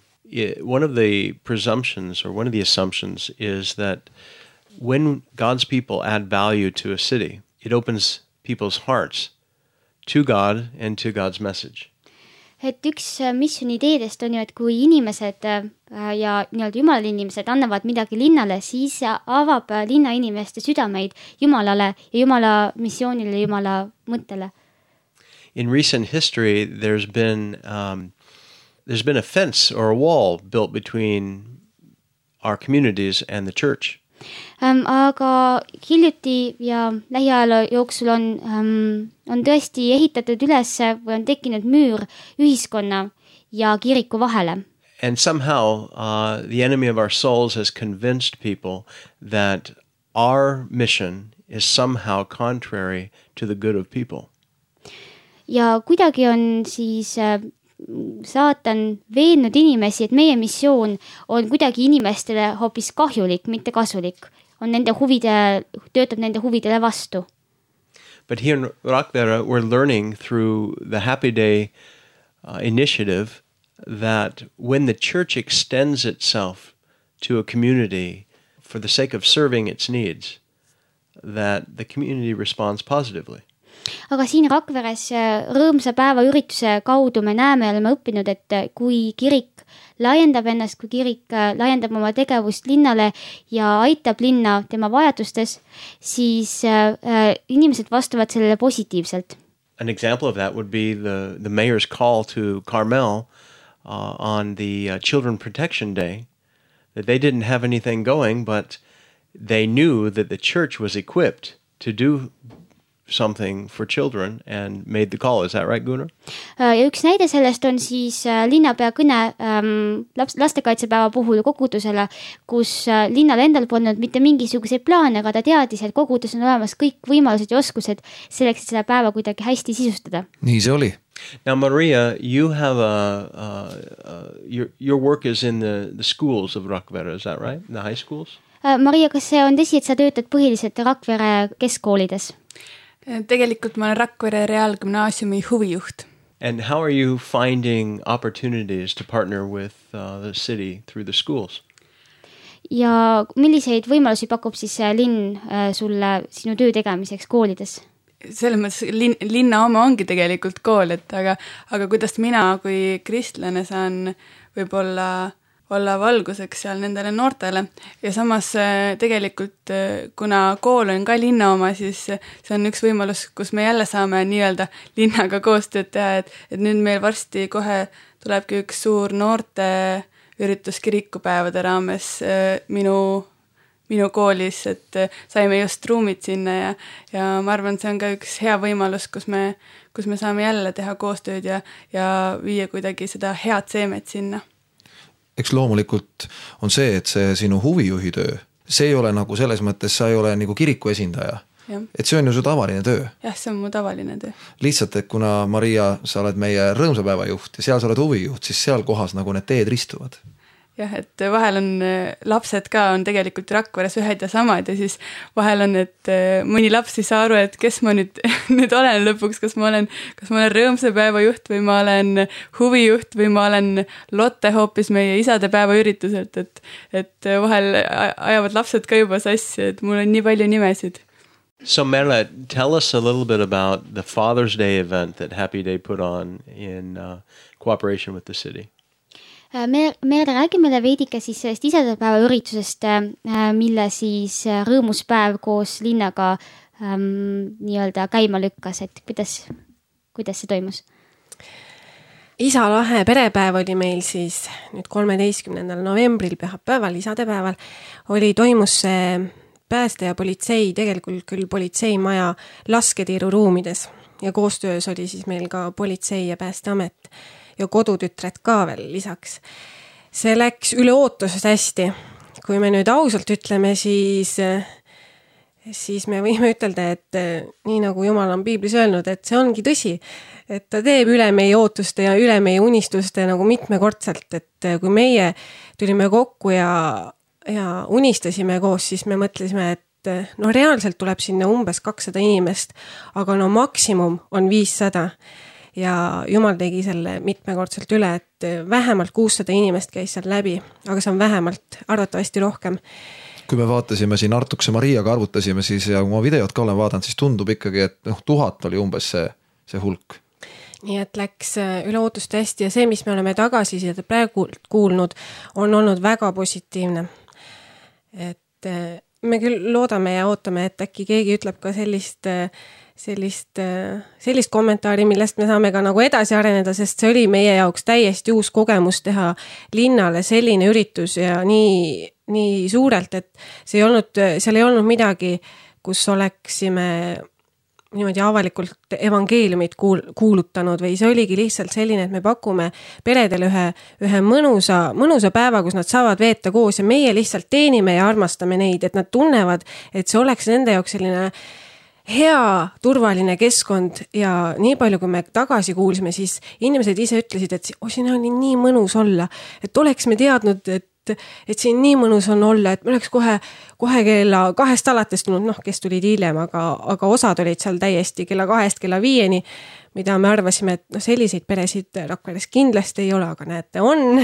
one of the presumptions or one of the assumptions is that when God's people add value to a city, it opens people's hearts to God and to God's message. Et üks missioni ideedest on ju, et kui inimesed ja nii-öelda jumala inimesed annavad midagi linnale, siis avab linna inimeste südameid jumalale ja jumala missioonile, jumala mõttele. In recent history, there's been um, there's been a fence or a wall built between our communities and the church. Um, aga hiljuti ja lähiajal jooksul on, um, on tõesti ehitatud üles või on tekkinud müür ühiskonna ja kiriku vahele. And somehow uh, the enemy of our souls has convinced people that our mission is somehow contrary to the good of people. Ja kuidagi on siis uh, saatan veennud inimesi, et meie missioon on kuidagi inimestele hoopis kahjulik, mitte kasulik. On nende huvide, töötab nende huvidele vastu. But here in Rakvere, we're learning through the Happy Day uh, initiative that when the church extends itself to a community for the sake of serving its needs, that the community responds positively. Aga siin Rakveres rõõmsa päeva ürituse kaudu me näeme ja oleme õppinud, et kui kirik laiendab ennast, kui kirik laiendab oma tegevust linnale ja aitab linna tema vajadustes, siis äh, inimesed vastavad sellele positiivselt. An example of that would be the, the mayor's call to Carmel uh, on the uh, Children Protection Day, that they didn't have anything going, but they knew that the church was equipped to do something for children and made the call. Is that right, Gunnar? Ja üks näide sellest on siis linnapea kõne ähm, lastekaitsepäeva puhul kogudusele, kus äh, linnal endal polnud mitte mingisuguseid plaane, aga ta teadis, et kogudus on olemas kõik võimalused ja oskused selleks, et seda päeva kuidagi hästi sisustada. Nii see oli. Now, Maria, you have a, uh, uh, your, your work is in the, the schools of Rakvere, is that right? In the high schools? Äh, Maria, kas see on tõsi, et sa töötad põhiliselt Rakvere keskkoolides? Tegelikult ma olen Rakvere Reaalgümnaasiumi huvijuht. And how are you finding opportunities to partner with uh, the city through the schools? Ja milliseid võimalusi pakub siis linn äh, sulle sinu töö tegemiseks koolides? Selles mõttes lin, linna oma ongi tegelikult kool, et aga, aga kuidas mina kui kristlane saan võib-olla olla valguseks seal nendele noortele ja samas tegelikult, kuna kool on ka linna oma, siis see on üks võimalus, kus me jälle saame nii-öelda linnaga koostööd teha, et, et nüüd meil varsti kohe tulebki üks suur noorte üritus kirikupäevade raames minu minu koolis, et saime just ruumid sinna ja, ja ma arvan, see on ka üks hea võimalus, kus me, kus me saame jälle teha koostööd ja, ja viia kuidagi seda head seemet sinna. Eks loomulikult on see, et see sinu huvijuhi töö, see ei ole nagu selles mõttes, sa ei ole nagu kiriku esindaja. Ja. Et see on ju su tavaline töö. Jah, see on mu tavaline töö. Lihtsalt, et kuna Maria, sa oled meie rõõmsapäeva juht ja seal sa oled huvijuht, siis seal kohas nagu need teed ristuvad. Jah, et vahel on lapsed ka on tegelikult Rakveres ühed ja samad ja siis vahel on, et mõni laps ei saa aru, et kes ma nüüd, nüüd olen lõpuks, kas ma olen, kas ma olen rõõmsapäeva juht või ma olen huvijuht või ma olen Lotte hoopis meie isadepäeva ürituselt, et, et vahel ajavad lapsed ka juba sassi, et mul on nii palju nimesid. So Merle, tell us a little bit about the Father's Day event that Happy Day put on in uh, cooperation with the city. Me, me räägime veidike siis sellest isadepäeva üritusest, mille siis Rõõmus päev koos linnaga ähm, nii-öelda käima lükkas, et kuidas, kuidas see toimus? Isa lahe perepäev oli meil siis nüüd kolmeteistkümnendal novembril pühapäeval, isadepäeval, oli toimus see pääste ja politsei, tegelikult küll politseimaja lasketiiru ruumides ja koostöös oli siis meil ka politsei ja päästeamet ja kodutütred ka veel lisaks. See läks üle ootusest hästi. Kui me nüüd ausalt ütleme, siis, siis me võime ütelda, et nii nagu Jumal on Piiblis öelnud, et see ongi tõsi, et ta teeb üle meie ootuste ja üle meie unistuste nagu mitmekordselt, et kui meie tulime kokku ja, ja unistasime koos, siis me mõtlesime, et no reaalselt tuleb sinna umbes kakssada inimest, aga no maksimum on viissada. Ja Jumal tegi selle mitmekordselt üle, et vähemalt kuussada inimest käis seal läbi, aga see on vähemalt arvatavasti rohkem. Kui me vaatasime siin Artukse Mariaga arvutasime, siis ja kui ma videot ka olen vaadanud, siis tundub ikkagi, et noh, tuhat oli umbes see, see hulk. Nii et läks üle ootust hästi ja see, mis me oleme tagasi seda praegu kuulnud, on olnud väga positiivne. Et me küll loodame ja ootame, et äkki keegi ütleb ka sellist sellist, sellist kommentaari, millest me saame ka nagu edasi areneda, sest see oli meie jaoks täiesti uus kogemus teha linnale selline üritus ja nii, nii suurelt, et see ei olnud, seal ei olnud midagi, kus oleksime niimoodi avalikult evangeeliumit kuul, kuulutanud või see oligi lihtsalt selline, et me pakume peredele ühe, ühe mõnusa, mõnusa päeva, kus nad saavad veeta koos ja meie lihtsalt teenime ja armastame neid, et nad tunnevad, et see oleks nende jaoks selline hea, turvaline keskkond ja nii palju, kui me tagasi kuulsime, siis inimesed ise ütlesid, et oh, siin oli nii mõnus olla, et oleks me teadnud, et, et siin nii mõnus on olla, et me oleks kohe, kohe kella kahest alates tulnud, noh, kes tulid hiljem, aga, aga osad olid seal täiesti kella kahest, kella viieni, mida me arvasime, et no, selliseid peresid Rakveres kindlasti ei ole, aga näete, on.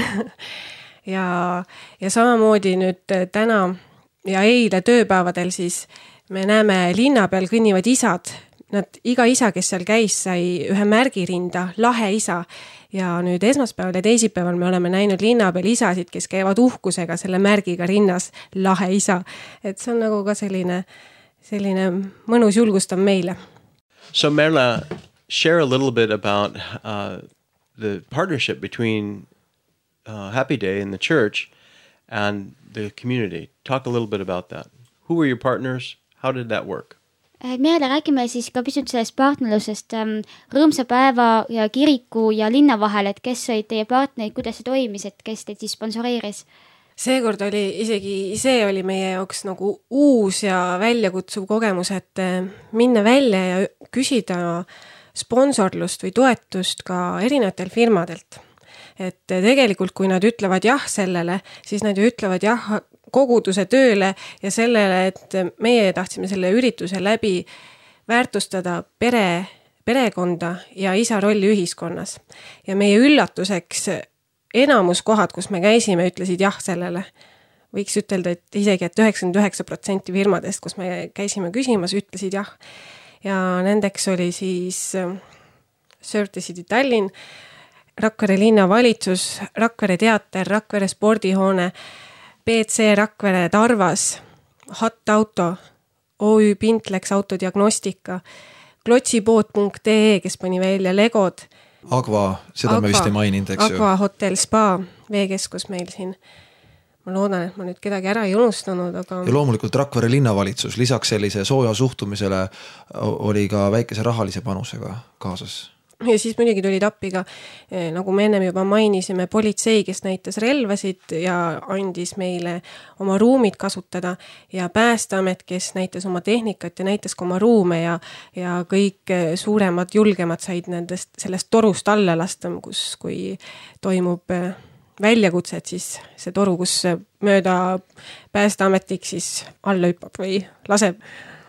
ja, ja samamoodi nüüd täna ja eile tööpäevadel siis me näeme linna peal kõnnivad isad, nad, iga isa, kes seal käis, sai ühe märgirinda, lahe isa ja nüüd esmaspäeval ja teisipäeval me oleme näinud linna peal isasid, kes käivad uhkusega selle märgiga rinnas, lahe isa. Et see on nagu ka selline, selline mõnus julgustav meile. So Merle, share a little bit about uh, the partnership between uh, Happy Day in the church and the community. Talk a little bit about that. Who were your partners? How did that work? Meile räägime siis ka pisut sellest partnerlusest Rõõmsa päeva ja kiriku ja linna vahel, et kes olid teie partnerid, kuidas see toimis, et kes teid siis sponsoreeris? Seekord oli isegi, see oli meie jaoks nagu uus ja väljakutsuv kogemus, et minna välja ja küsida sponsorlust või toetust ka erinevatel firmadelt. Et tegelikult, kui nad ütlevad jah sellele, siis nad ju ütlevad jah koguduse tööle ja sellele, et meie tahtsime selle ürituse läbi väärtustada pere, perekonda ja isa rolli ühiskonnas. Ja meie üllatuseks enamus kohad, kus me käisime, ütlesid jah sellele. Võiks ütelda, et isegi, et üheksakümmend üheksa protsenti firmadest, kus me käisime küsimas, ütlesid jah. Ja nendeks oli siis Sörte City Tallinn, Rakvere linnavalitsus, Rakvere teater, Rakvere spordihoone, B C Rakvere Tarvas, Hatt Auto, O Ü Pintlex autodiagnostika, klotsipood punkt ee, kes pani välja Legod, Agva, seda Agva, me vist ei maininud, eks ju. Agva Hotel Spa, veekeskus meil siin. Ma loodan, et ma nüüd kedagi ära ei unustanud, aga... Ja loomulikult Rakvere linnavalitsus, lisaks sellise sooja suhtumisele oli ka väikese rahalise panusega kaasas. Ja siis muidugi tulid appi ka, nagu me ennem juba mainisime, politsei, kes näitas relvasid ja andis meile oma ruumid kasutada ja Päästeamet, kes näitas oma tehnikat ja näitas ka oma ruume ja, ja kõik suuremad, julgemad said nendest, sellest torust alla lasta, kus kui toimub väljakutset, siis see toru, kus mööda Päästeametik siis alla hüppab või laseb.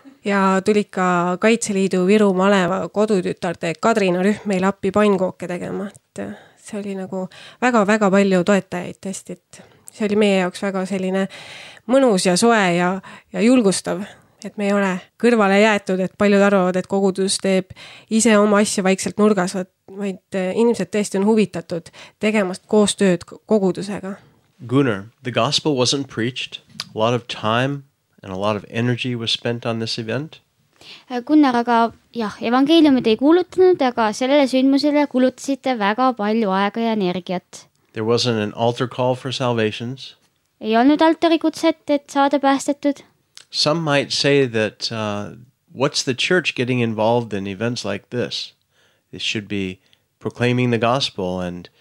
Ja tulid ka Kaitseliidu Viru Maleva kodutütarde Kadrina rühm meil appi pannkooke tegema. Et see oli nagu väga-väga palju toetajaid tõesti, et see oli meie jaoks väga selline mõnus ja soe ja, ja julgustav, et me ei ole kõrvale jäetud, et paljud arvavad, et kogudus teeb ise oma asja vaikselt nurgas, vaid inimesed tõesti on huvitatud tegemast koostööd kogudusega. Gunnar, the gospel wasn't preached, a lot of time and a lot of energy was spent on this event. Gunnar, aga jah, evangeeliumid ei kuulutanud, aga sellele sündmusele kulutasite väga palju aega ja energiat. There wasn't an altar call for salvations. Ei olnud altarikutset, et saada päästetud. Some might say that uh, what's the church getting involved in events like this? This should be proclaiming the gospel and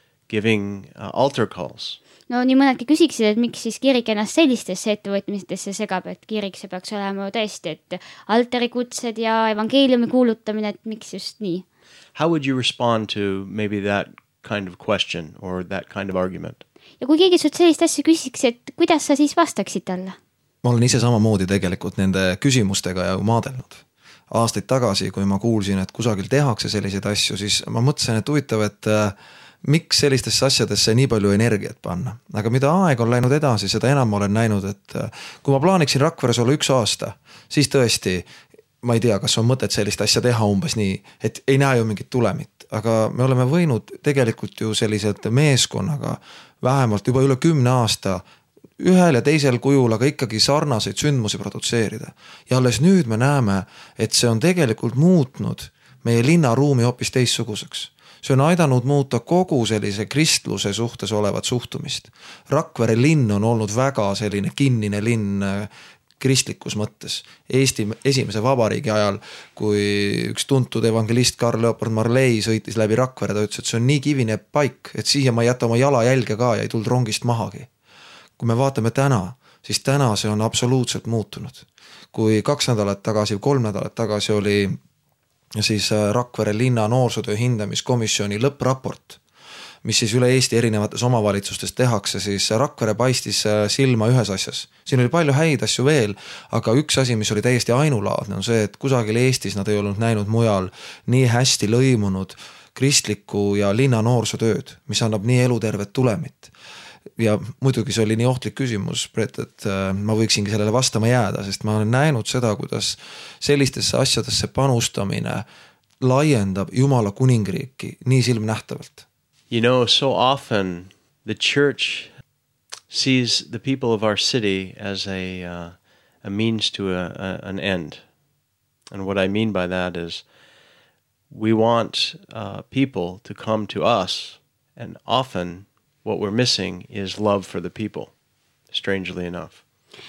giving uh, altar calls. No nii mõnedki küsiksid, et miks siis kirik ennast sellistesse ettevõtmistesse segab, et kirik see peaks olema tõesti, et altarikutsed ja evangeeliumi kuulutamine, et miks just nii? How would you respond to maybe that kind of question or that kind of argument? Ja kui keegi sult sellist asja küsiks, et kuidas sa siis vastaksid talle? Ma olen ise samamoodi tegelikult nende küsimustega ja maadelnud. Aastaid tagasi, kui ma kuulsin, et kusagil tehakse selliseid asju, siis ma mõtlesin, et huvitav, et miks sellistesse asjadesse nii palju energiat panna. Aga mida aeg on läinud edasi, seda enam ma olen näinud, et kui ma plaaniksin Rakveres olla üks aasta, siis tõesti, ma ei tea, kas on mõtet sellist asja teha umbes nii, et ei näe ju mingit tulemit. Aga me oleme võinud tegelikult ju selliselt meeskonnaga vähemalt juba üle kümne aasta ühel ja teisel kujul, aga ikkagi sarnaseid sündmusi produtseerida. Ja alles nüüd me näeme, et see on tegelikult muutnud meie linnaruumi hoopis teissuguseks. See on aidanud muuta kogu sellise kristluse suhtes olevat suhtumist. Rakvere linn on olnud väga selline kinnine linn kristlikus mõttes. Eesti esimese vabariigi ajal, kui üks tuntud evangelist Karl Leopold Marley sõitis läbi Rakvere, ta ütles, et see on nii kivine paik, et siia ma ei jäta oma jala jälge ka ja ei tulnud rongist mahagi. Kui me vaatame täna, siis täna see on absoluutselt muutunud. Kui kaks nädalat tagasi, kolm nädalat tagasi oli siis Rakvere linna noorsootöö hindamiskomisjoni lõppraport, mis siis üle Eesti erinevates omavalitsustes tehakse, siis Rakvere paistis silma ühes asjas. Siin oli palju häid asju veel, aga üks asi, mis oli täiesti ainulaadne, on see, et kusagil Eestis nad ei olnud näinud mujal nii hästi lõimunud kristlikku ja linna noorsootööd, mis annab nii elutervet tulemit. Ja muidugi see oli nii ohtlik küsimus, Brett, et ma võiksingi sellele vastama jääda, sest ma olen näinud seda, kuidas sellistesse asjadesse panustamine laiendab Jumala kuningriiki nii silmnähtavalt. You know, so often the church sees the people of our city as a, uh, a means to a, a, an end. And what I mean by that is we want uh, people to come to us, and often what we're missing is love for the people, strangely enough.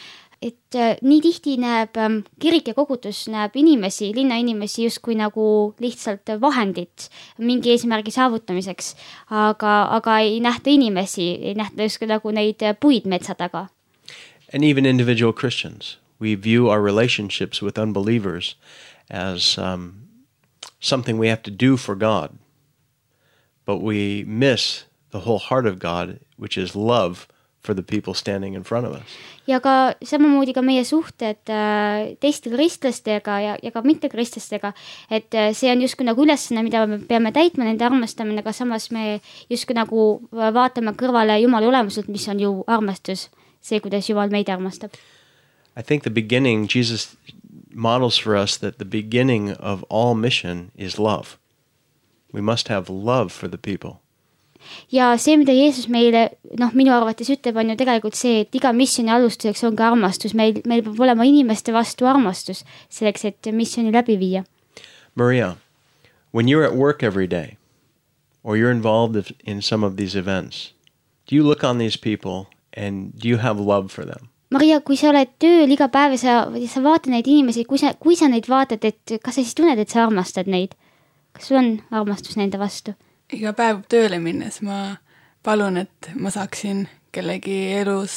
Et äh, nii tihti näeb ähm, kirik ja kogudus näeb inimesi, linna inimesi justkui nagu lihtsalt vahendit mingi eesmärgi saavutamiseks, aga, aga ei nähta inimesi, ei nähta justkui nagu neid puid metsa taga. And even individual Christians. We view our relationships with unbelievers as um, something we have to do for God. But we miss the whole heart of God, which is love for the people standing in front of us. Ja ka samamoodi ka meie suhted teiste kristlastega ja, ja ka mitte kristlastega, et see on justkui nagu ülesanne, mida me peame täitma, nende armastamine, aga samas me justkui nagu vaatame kõrvale Jumala olemuselt, mis on ju armastus, see, kuidas Jumal meid armastab. I think the beginning, Jesus models for us that the beginning of all mission is love. We must have love for the people. ja see, mida Jeesus meile, noh, minu arvates ütleb, on ju tegelikult see, et iga missiooni alustuseks ongi armastus. Meil, meil peab olema inimeste vastu armastus selleks, et missiooni läbi viia. Maria, when you're at work every day or you're involved in some of these events, do you look on these people and do you have love for them? Maria, kui sa oled tööl iga päev ja sa, sa vaatad neid inimesi, kui sa, kui sa neid vaatad, et kas sa siis tunned, et sa armastad neid? Kas sul on armastus nende vastu? Iga päev tööle minnes ma palun, et ma saaksin kellegi elus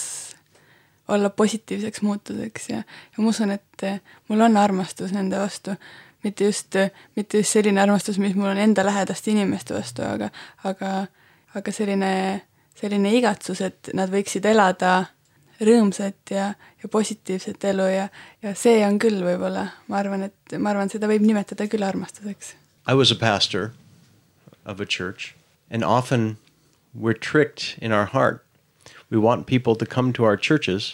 olla positiivseks muutuseks ja, ja ma usun, et mul on armastus nende vastu. Mitte just, mitte just selline armastus, mis mul on enda lähedaste inimeste vastu, aga, aga, aga selline, selline igatsus, et nad võiksid elada rõõmsat ja, ja positiivset elu ja, ja see on küll võib-olla, ma arvan, et ma arvan, seda võib nimetada küll armastuseks. I was a pastor of a church and often we're tricked in our heart. We want people to come to our churches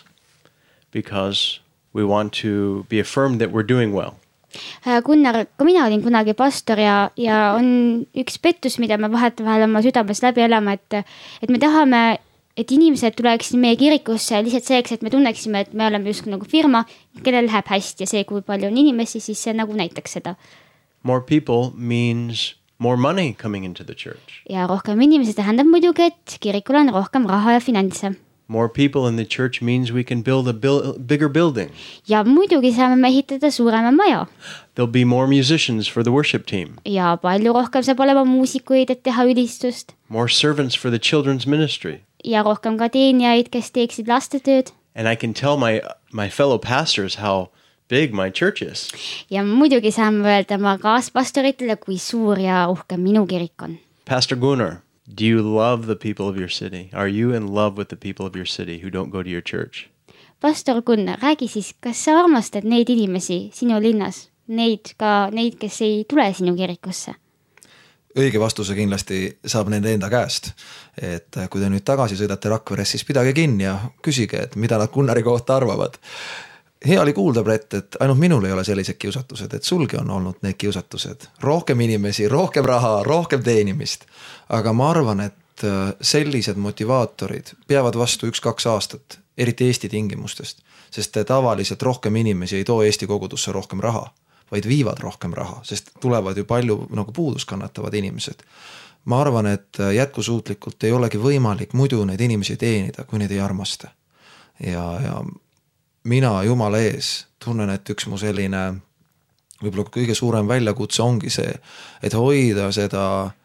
because we want to be affirmed that we're doing well. Gunnar, ka mina olin kunagi pastor ja, ja on üks pettus, mida me vahetevahel oma südames läbi elame, et, et me tahame, et inimesed tuleksid meie kirikusse lihtsalt selleks, et me tunneksime, et me oleme just nagu firma, kellel läheb hästi ja see, kui palju on inimesi, siis see nagu näitaks seda. More people means more money coming into the church. Ja rohkem inimesi tähendab muidugi, et kirikul on rohkem raha ja finantse. More people in the church means we can build a bil- bigger building. Ja muidugi saame me ehitada suurema maja. There'll be more musicians for the worship team. Ja palju rohkem saab olema muusikuid, et teha ülistust. More servants for the children's ministry. Ja rohkem ka teenijaid, kes teeksid lastetööd. And I can tell my, my fellow pastors how big my church is. Ja muidugi saame öelda ma kaaspastoritele, kui suur ja uhkem minu kirik on. Pastor Gunnar, do you love the people of your city? Are you in love with the people of your city who don't go to your church? Pastor Gunnar, räägi siis, kas sa armastad neid inimesi sinu linnas? Neid ka, neid, kes ei tule sinu kirikusse? Õige vastuse kindlasti saab nende enda käest. Et kui te nüüd tagasi sõidate Rakveres, siis pidage kinni ja küsige, et mida nad Gunnari kohta arvavad. Hea oli kuulda, Brett, et ainult minul ei ole sellised kiusatused, et sulgi on olnud need kiusatused. Rohkem inimesi, rohkem raha, rohkem teenimist. Aga ma arvan, et sellised motivaatorid peavad vastu üks-kaks aastat, eriti Eesti tingimustest, sest tavaliselt rohkem inimesi ei too Eesti kogudusse rohkem raha, vaid viivad rohkem raha, sest tulevad ju palju nagu puudus kannatavad inimesed. Ma arvan, et jätkusuutlikult ei olegi võimalik muidu neid inimesi teenida, kui neid ei armasta. Ja, ja mina Jumala ees tunnen, et üks mu selline võib-olla kõige suurem väljakutse ongi see, et hoida seda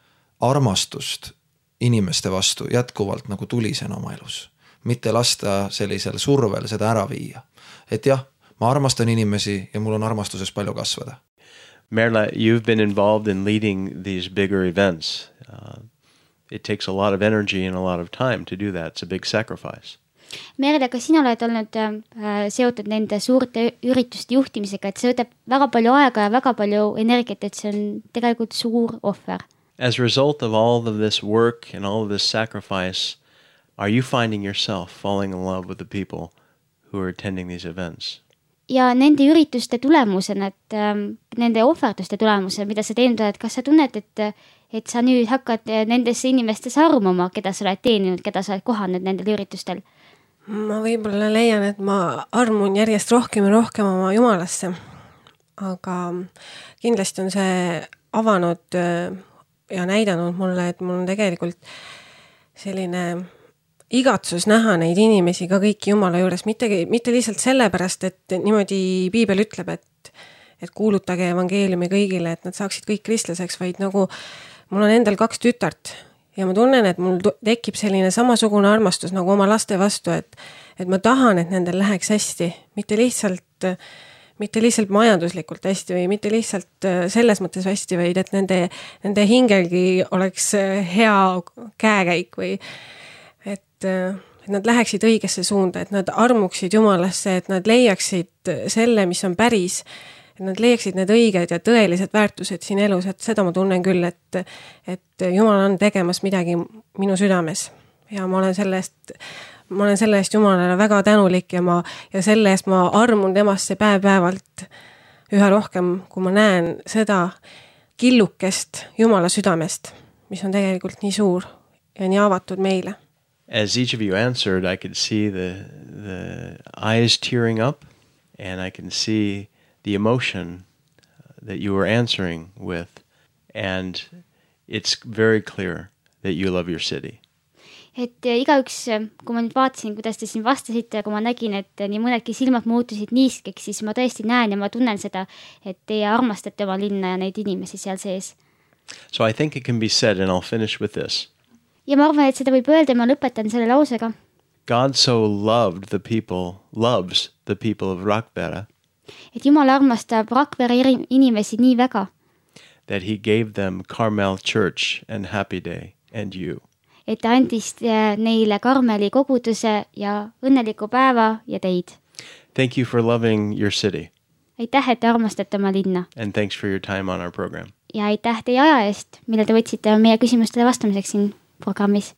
armastust inimeste vastu jätkuvalt nagu tulisen oma elus. Mitte lasta sellisel survel seda ära viia. Et jah, ma armastan inimesi ja mul on armastuses palju kasvada. Merle, you've been involved in leading these bigger events. Uh, it takes a lot of energy and a lot of time to do that. It's a big sacrifice. Merle, kas sina oled olnud äh, seotud nende suurte ürituste juhtimisega, et see võtab väga palju aega ja väga palju energiat, et see on tegelikult suur ohver? As a result of all of this work and all of this sacrifice, are you finding yourself falling in love with the people who are attending these events? Ja nende ürituste tulemusena, et ähm, nende ohverduste tulemusena, mida sa teinud oled, kas sa tunned, et, et sa nüüd hakkad nendesse inimestes armuma, keda sa oled teeninud, keda sa oled kohanud nendel üritustel? Ma võib-olla leian, et ma armun järjest rohkem ja rohkem oma Jumalasse. Aga kindlasti on see avanud ja näidanud mulle, et mul on tegelikult selline igatsus näha neid inimesi ka kõiki Jumala juures, mitte, mitte lihtsalt sellepärast, et niimoodi Piibel ütleb, et, et kuulutage evangeeliumi kõigile, et nad saaksid kõik kristlaseks, vaid nagu mul on endal kaks tütart ja ma tunnen, et mul tekib selline samasugune armastus nagu oma laste vastu, et, et ma tahan, et nendel läheks hästi, mitte lihtsalt, mitte lihtsalt majanduslikult hästi või mitte lihtsalt selles mõttes hästi, vaid et nende, nende hingelgi oleks hea käekäik või et, et nad läheksid õigesse suunda, et nad armuksid Jumalasse, et nad leiaksid selle, mis on päris, et nad leiaksid need õiged ja tõelised väärtused siin elus, et seda ma tunnen küll, et, et Jumal on tegemas midagi minu südames ja ma olen selle eest, ma olen selle eest Jumalale väga tänulik ja, ma, ja selle eest ma armun temasse päev-päevalt üha rohkem, kui ma näen seda killukest Jumala südamest, mis on tegelikult nii suur ja nii avatud meile. As each of you answered, I could see the the eyes tearing up, and I can see the emotion that you were answering with, and it's very clear that you love your city. Et igaüks, kui ma nüüd vaatasin, kuidas te siin vastasite ja kui ma nägin, et nii mõnedki silmad muutusid niiskeks, siis ma tõesti näen ja ma tunnen seda, et teie armastate oma linna ja neid inimesi seal sees. So I think it can be said, and I'll finish with this. Ja ma arvan, et seda võib öelda ja ma lõpetan selle lausega. God so loved the people, loves the people of Rakvere, et Jumal armastab Rakvere inimesi nii väga, that he gave them Carmel Church and Happy Day and you. et ta andis neile Karmeli koguduse ja õnneliku päeva ja teid. Thank you for loving your city. Aitäh, et te armastate oma linna. And thanks for your time on our program. Ja aitäh teie aja eest, mille te võtsite meie küsimustele vastamiseks siin programmis.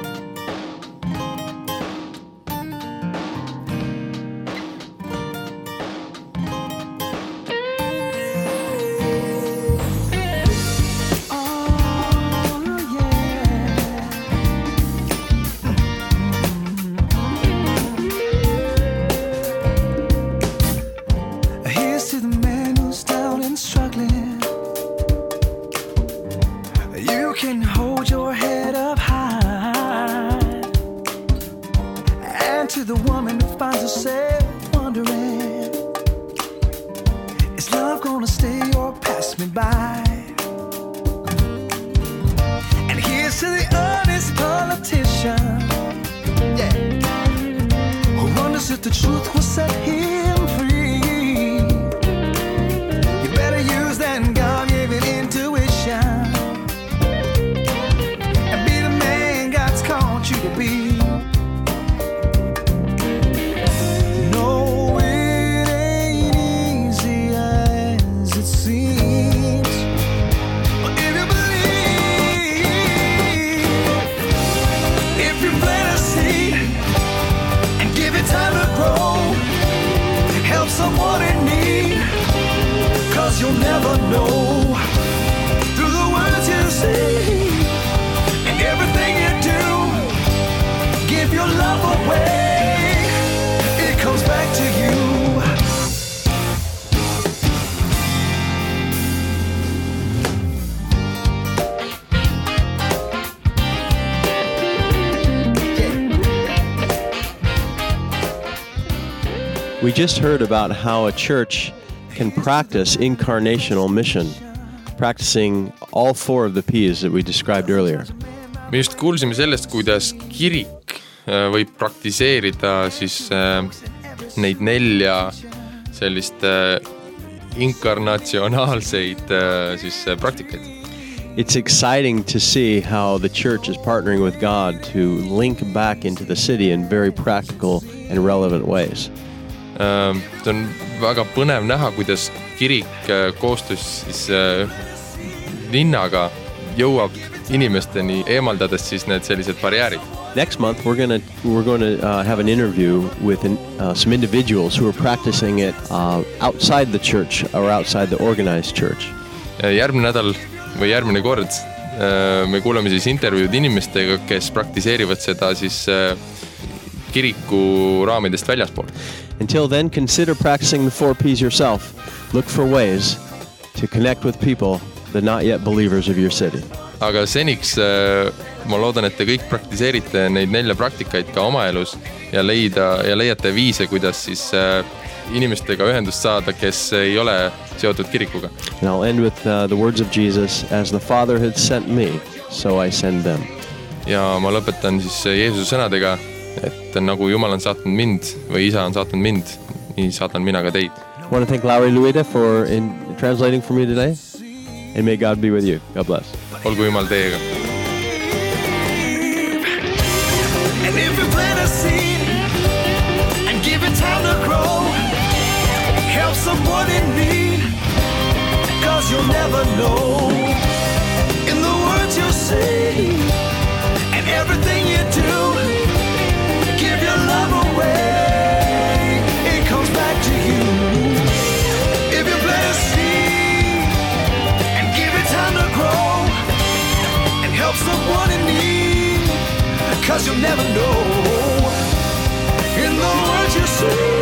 We just heard about how a church can practice incarnational mission, practicing all four of the P's that we described earlier. Me just kuulsime sellest, kuidas kirik võib praktiseerida siis neid nelja sellist inkarnatsionaalseid siis praktikaid. It's exciting to see how the church is partnering with God to link back into the city in very practical and relevant ways. See on väga põnev näha, kuidas kirik koostöös siis linnaga jõuab inimesteni, eemaldades siis need sellised barjäärid. Next month we're going to we're going to uh, have an interview with an, uh, some individuals who are practicing it uh, outside the church or outside the organized church. Järgmine nädal või järgmine kord me kuuleme siis intervjuud inimestega, kes praktiseerivad seda siis kiriku raamidest väljaspool. Until then, consider practicing the four P's yourself. Look for ways to connect with people, the not yet believers of your city. Aga seniks ma loodan, et te kõik praktiseerite neid nelja praktikaid ka oma elus ja leida ja leiate viise, kuidas siis inimestega ühendust saada, kes ei ole seotud kirikuga. And I'll end with uh, the words of Jesus, as the Father had sent me, so I send them. Ja ma lõpetan siis Jeesuse sõnadega, et nagu Jumal on saatnud mind või Isa on saatnud mind, nii saatan mina ka teid. I want to thank Lauri Luida for in translating for me today, and may God be with you. God bless. Olgu Jumal teiega. And if you plant a seed and give it time to grow, help someone in need, cause you'll never know. In the words you say and everything you do, give your love away, it comes back to you. If you plant a seed and give it time to grow and help someone in need, 'cause you'll never know in the words you say.